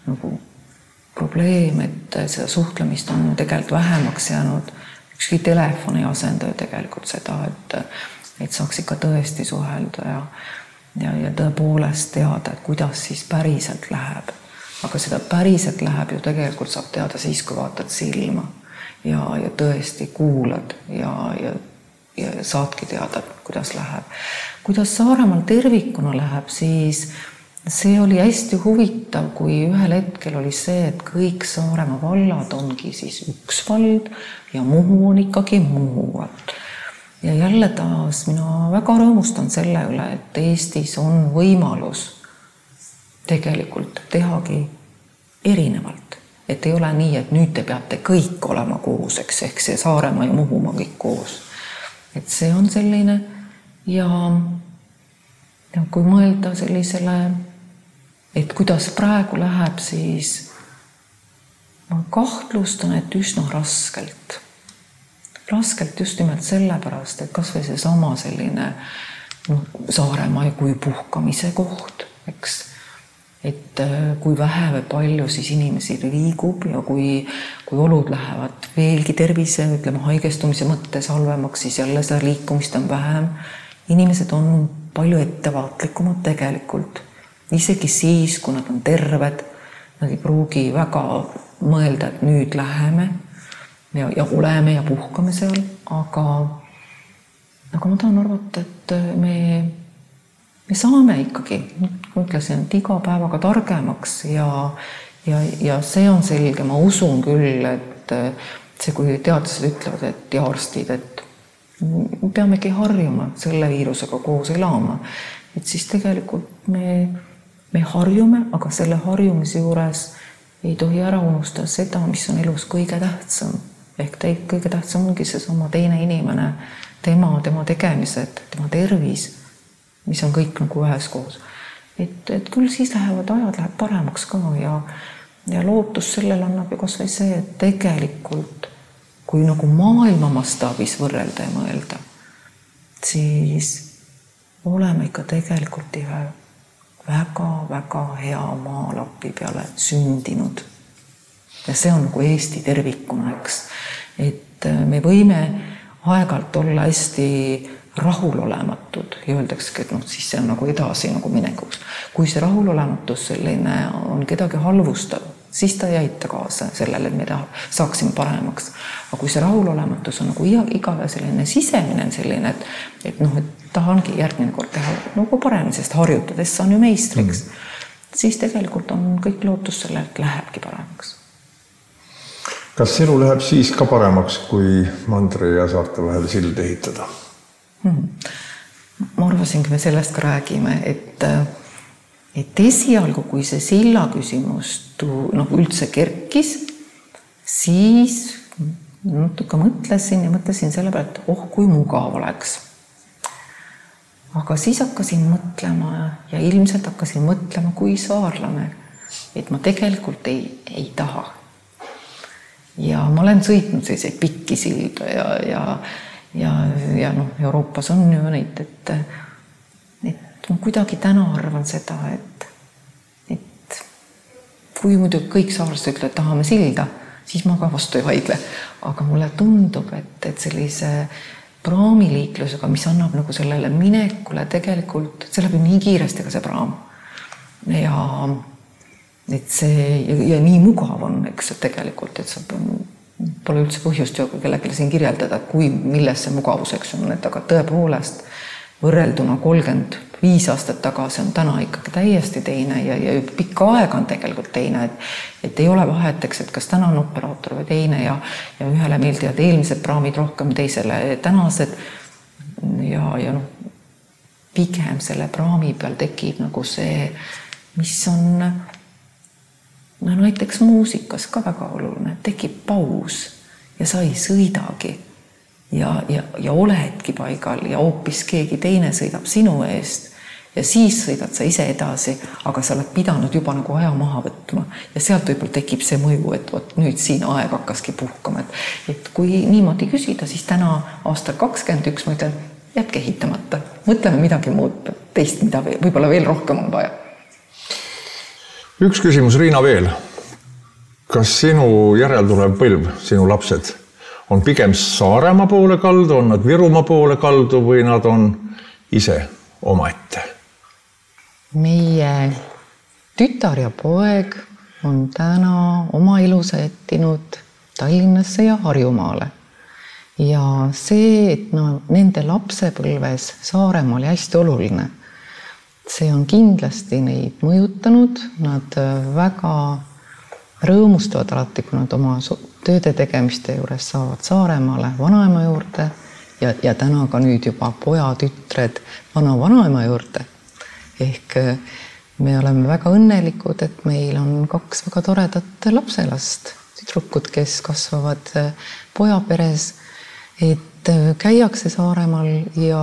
probleem, et seda suhtlemist on tegelikult vähemaks jäänud. Ükski telefon ei asenda ju tegelikult seda, et saaks ikka tõesti suhelda ja tõepoolest teada, et kuidas siis päriselt läheb. Aga seda päriselt läheb ju tegelikult saab teada siis, kui vaatad silma ja tõesti kuulad ja saadki teada, kuidas läheb. Kuidas Saaremaal tervikuna läheb, siis see oli hästi huvitav, kui ühel hetkel oli see, et kõik Saaremaa vallad ongi siis üks vald ja Muhu on ikkagi Muhu vald. Ja jälle taas mina väga rõõmustan selle üle, et Eestis on võimalus tegelikult tehagi erinevalt. Et ei ole nii, et nüüd te peate kõik olema koos, ehk see Saaremaa ja Muhumaa kõik koos. Et see on selline ja kui mõelda sellisele, et kuidas praegu läheb, siis ma kahtlustan, et üsna raskelt. Raskelt just nimelt sellepärast, et kas või see sama selline Saaremaa kui puhkamise koht, eks. Et kui vähe või palju siis inimesi liigub ja kui olud lähevad veelgi tervise, haigestumise mõttes halvemaks, siis jälle seda liikumist on vähem. Inimesed on palju ettevaatlikumad tegelikult. Isegi siis, kui nad on terved, nad ei pruugi väga mõelda, et nüüd läheme ja oleme ja puhkame seal, aga ma tahan arvata, et me saame ikkagi, ma ütlesin, et iga päevaga targemaks ja see on selge, ma usun küll, et see, kui teadlased ütlevad, et ja arstid, et me peamegi harjuma selle viirusega koos elama, et siis tegelikult me harjume, aga selle harjumise juures ei tohi ära unustada seda, mis on elus kõige tähtsam. Ehk kõige tähtsam ongi see sama teine inimene, tema tegemised, tema tervis, mis on kõik ühes koos. Et küll siis ajad läheb paremaks ka ja lootus sellel annab ju kas või see, et tegelikult kui maailma mastaabis võrrelda ja mõelda, siis oleme ikka tegelikult ühe väga-väga hea maalapi peale sündinud. Ja see on Eesti tervikuna, eks. Et me võime aeg-ajalt olla hästi rahulolematud ja öeldakski, et siis see on edasi minekuks. Kui see rahulolematus selline on kedagi halvustav, siis ta ei aita kaasa sellele, et me saaksime paremaks. Aga kui see rahulolematus on igav selline sisemine selline, et tahangi järgmine kord teha parem, sest harjutades saan ju meistriks, siis tegelikult on kõik lootus selle, et lähebki paremaks. Kas elu läheb siis ka paremaks, kui Mandri ja saarte vahel sild ehitada? Ma arvasingi, me sellest ka räägime, et esialgu, kui see silla küsimus üldse kerkis, siis natuke mõtlesin selle peale, et kui mugav oleks. Aga siis hakkasin mõtlema ja ilmselt hakkasin mõtlema kui saarlane, et ma tegelikult ei taha. Ja ma olen sõitnud selliseid pikki silda ja Euroopas on ju neid, et ma kuidagi täna arvan seda, et kui muidu kõik saarlased ütlevad, et tahame silda, siis ma ka vastu ei vaidle. Aga mulle tundub, et sellise praamiliiklusega, mis annab nagu sellele minekule tegelikult, see läbi nii kiiresti ka see praam. Ja nii mugav on, eks tegelikult, et sa pole üldse põhjust ju kellelegi siin kirjeldada, milles see mugavuseks on, aga tõepoolest võrrelduna 35 aastat tagasi on täna ikkagi täiesti teine ja pikka aega on tegelikult teine, et ei ole vaheteks, et kas täna on operaator või teine ja ühele meeldivad eelmised praamid rohkem, teisele tänased ja pigem selle praami peal tekib nagu see, mis on näiteks muusikas ka väga oluline, tekib paus ja sa ei sõidagi ja oledki paigal ja hoopis keegi teine sõidab sinu eest ja siis sõidad sa ise edasi, aga sa oled pidanud juba nagu aja maha võtma ja sealt võib-olla tekib see mõju, et nüüd siin aeg hakkaski puhkama, et kui niimoodi küsida, siis täna aastal 21 ma ütlen, jätke ehitamata, mõtleme midagi muud teist, mida võib-olla veel rohkem on vaja. Üks küsimus, Riina, veel. Kas sinu järeltulev põlv, sinu lapsed, on pigem Saaremaa poole kaldu, on nad Virumaa poole kaldu või nad on ise omaette? Meie tütar ja poeg on täna oma elu sättinud Tallinnasse ja Harjumaale. Ja see, et nende lapsepõlves Saaremaal oli hästi oluline, see on kindlasti neid mõjutanud, nad väga rõõmustavad alati, kui nad oma tööde tegemiste juures saavad Saaremaale vanaema juurde ja täna ka nüüd juba pojatütred vanaema juurde. Ehk me oleme väga õnnelikud, et meil on 2 väga toredat lapselast, tüdrukud, kes kasvavad pojaperes, et käiakse Saaremaal ja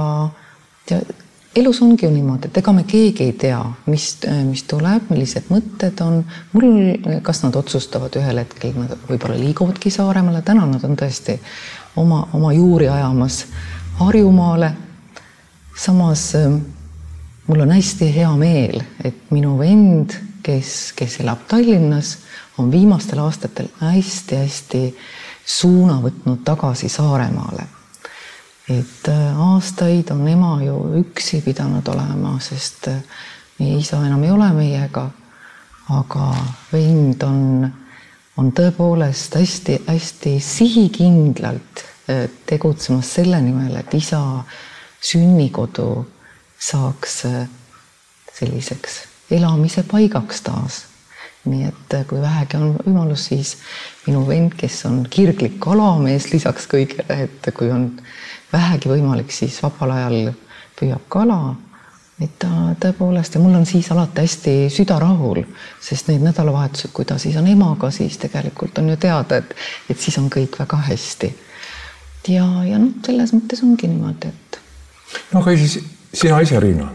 elus ongi ju niimoodi, et ega me keegi ei tea, mis tuleb, millised mõtted on. Kas nad otsustavad ühel hetkel, nad võib-olla liiguvadki Saaremaale, täna nad on tõesti oma juuri ajamas Harjumaale. Samas mul on hästi hea meel, et minu vend, kes elab Tallinnas, on viimastel aastatel hästi suuna võtnud tagasi Saaremaale. Et aastaid on ema ju üksi pidanud olema, sest meie isa enam ei ole meiega, aga vend on tõepoolest hästi sihikindlalt tegutsemas selle nimel, et isa sünnikodu saaks selliseks elamise paigaks taas. Nii et kui vähegi on võimalus, siis minu vend, kes on kirglik kalamees lisaks kõigele, et kui on vähegi võimalik, siis vabal ajal püüab kala, et ta tõepoolest, ja mul on siis alati hästi süda rahul, sest need nädalavahetused, kui ta siis on emaga, siis tegelikult on ju teada, et siis on kõik väga hästi. Ja selles mõttes ongi niimoodi, et... Aga siis sina ise, Riina?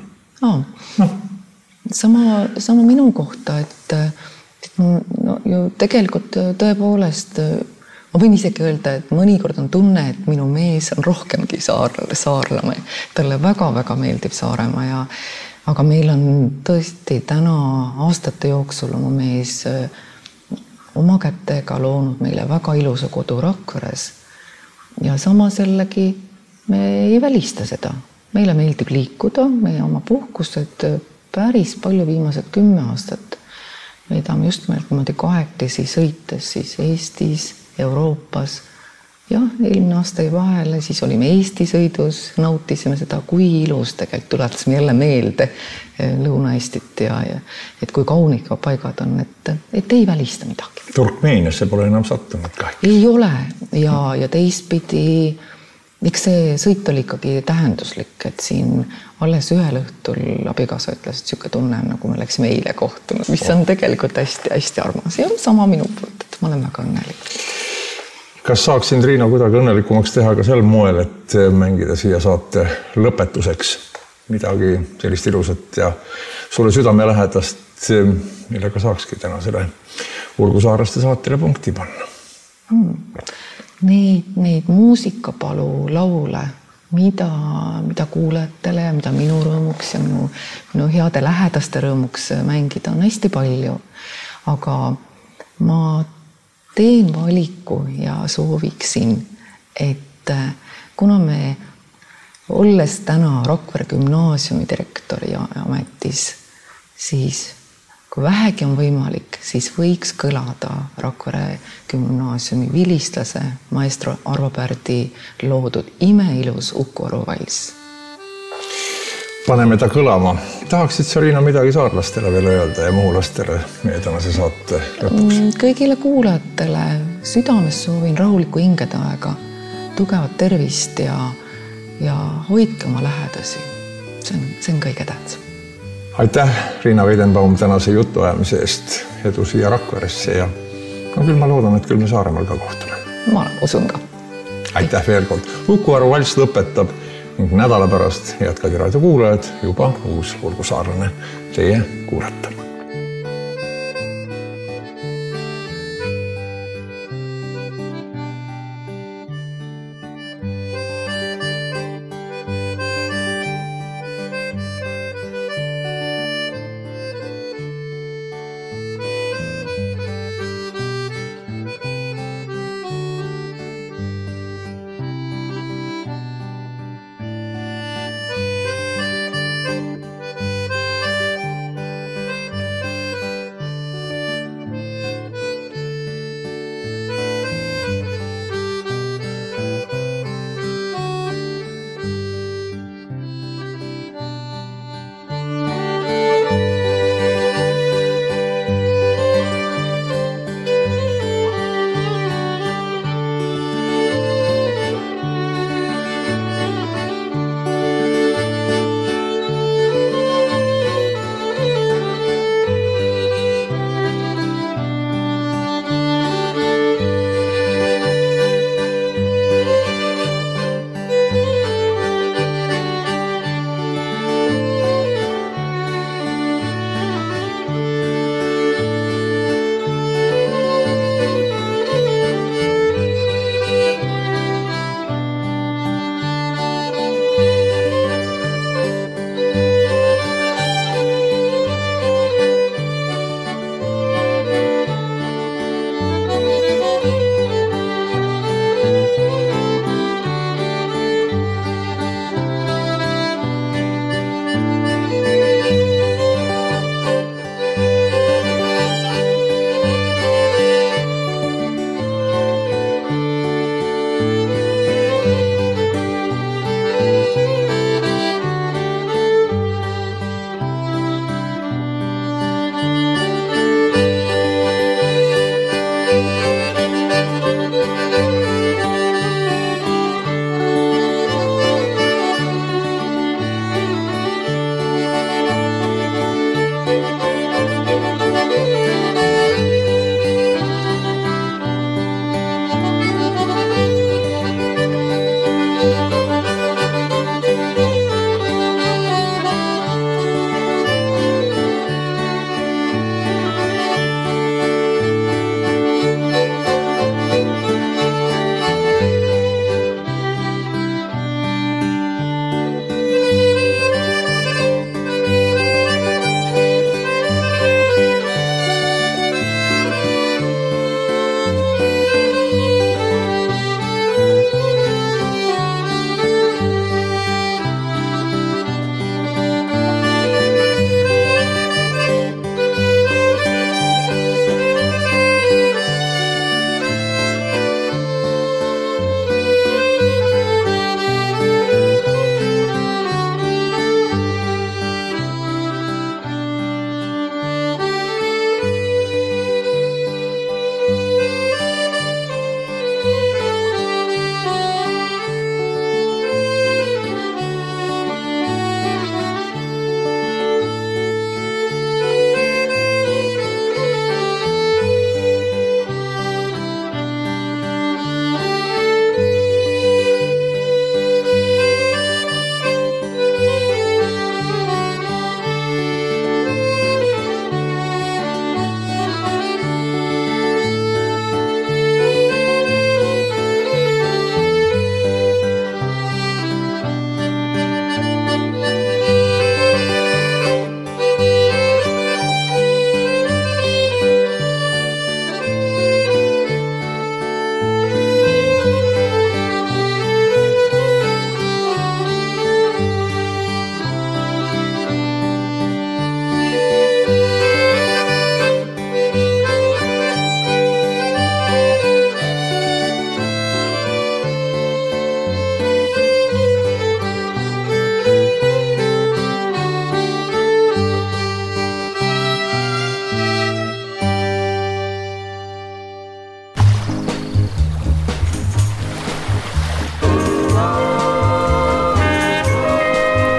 Sama minu kohta, et ju tegelikult tõepoolest... Ma võin isegi öelda, et mõnikord on tunne, et minu mees on rohkemgi saarlane. Talle väga meeldib Saaremaa aga meil on tõesti täna aastate jooksul oma mees oma kätega loonud meile väga ilusa kodu Rakveres. Ja samas jällegi me ei välista seda. Meile meeldib liikuda, meie oma puhkused päris palju viimased 10 aastat. Veedame just meelt niimoodi kahekesi sõites siis Eestis, Euroopas. Ja eelmine aasta vahele, siis olime Eesti sõidus, nautisime seda, kui ilus tegelikult tuletasime jälle meelde Lõuna-Eestit ja et kui kaunik paigad on, et ei välista midagi. Turkmeeniasse pole enam sattunud kahjuks. Ei ole ja teistpidi, miks see sõit oli ikkagi tähenduslik, et siin alles ühel õhtul abikaasa ütles, et siuke tunne on, nagu me läksime eile kohtunud, mis on tegelikult hästi armas ja sama minu poolt, et ma olen väga õnnelik. Kas saaks sind, Riina, kuidagi õnnelikumaks teha ka sel moel, et mängida siia saate lõpetuseks midagi sellist ilusat ja sulle südamelähedast, millega saakski tänasele Urgusaarlaste saatele punkti panna? Neid muusikapalu laule, mida kuulajatele ja mida minu rõõmuks ja minu heade lähedaste rõõmuks mängida on hästi palju. Aga ma teen valiku ja sooviksin, et kuna me olles täna Rakvere gümnaasiumi direktori ametis, siis kui vähegi on võimalik, siis võiks kõlada Rakvere gümnaasiumi vilistlase maestro Arvo Pärdi loodud imeilus Uku Aru valss. Paneme ta kõlama. Tahaksid sa, Riina, midagi saarlastele veel öelda ja muhulastele meie tänase saate lõpuks? Kõigile kuulajatele südames soovin rahulikku hingedaega, tugevat tervist ja hoidke oma lähedasi. See on kõige tähtsam. Aitäh, Riina Weidenbaum, tänase jutuajamise eest. Edu siia Rakveresse ja küll ma loodan, et küll me Saaremaal ka kohtume. Ma usun ka. Aitäh veel kord. Uku Aru valss lõpetab ning nädala pärast, head Kadi raadio kuulajad, juba uus Urgusaarlane teie kuulata.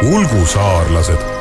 Ulgusaarlased